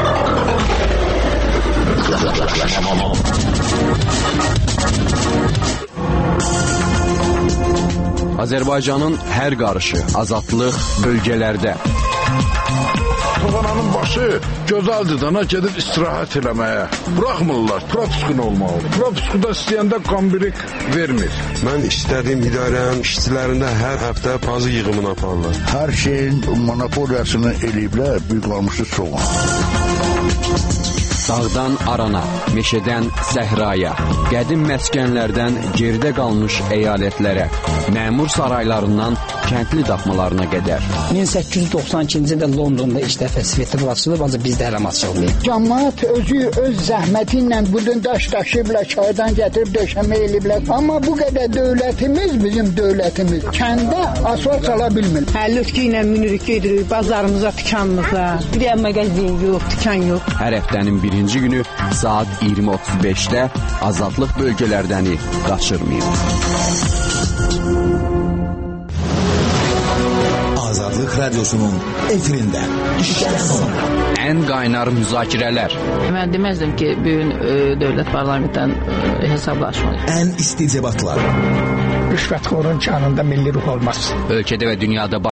Azərbaycanın hər qarışı, azadlıq bölgələrdə. Toğananın başı gözəldir dana gedib istirahət eləməyə. Buraxmırlar, propiskun olmalıdır. Propiskuda istəyəndə qambirik vermir. Mən istədiyim idarənin işçilərində hər həftə pazı yığımını aparırlar. Hər şeyin monopoliyasını eləyiblər, büyük qalmışı soğan. Dağdan arana, meşədən səhraya, qədim məskənlərdən geridə qalmış əyalətlərə, məmur saraylarından kəndli daxmalarına qədər. 1892-ci ildə Londonda ilk dəfə svetofor açılıb, ancaq bizdə hələ açılmayıb. Cəmaət özü öz zəhməti ilə budun daş daşıyıblar, çaydan gətirib döşəmə eliblər. Amma bu qədər dövlətimiz, bizim dövlətimiz kəndə asfalt sala bilmir. Lütki ilə minirik gedirik bazarımıza, dükanımıza. Bir də mağazin yox, dükan yox. Hər həftənin birinci günü saat 20:35-də azadlıq bölgələrdəni qaçırmayın. Azadlıq Radyosu'nun efirində ən qaynar müzakirələr. Mən deməzdim ki, bugün dövlət parlamentdən hesablaşmalıyıq. Ən isti debatlar. Rüşvətxorun canında milli ruh olmaz. Ölkədə və dünyada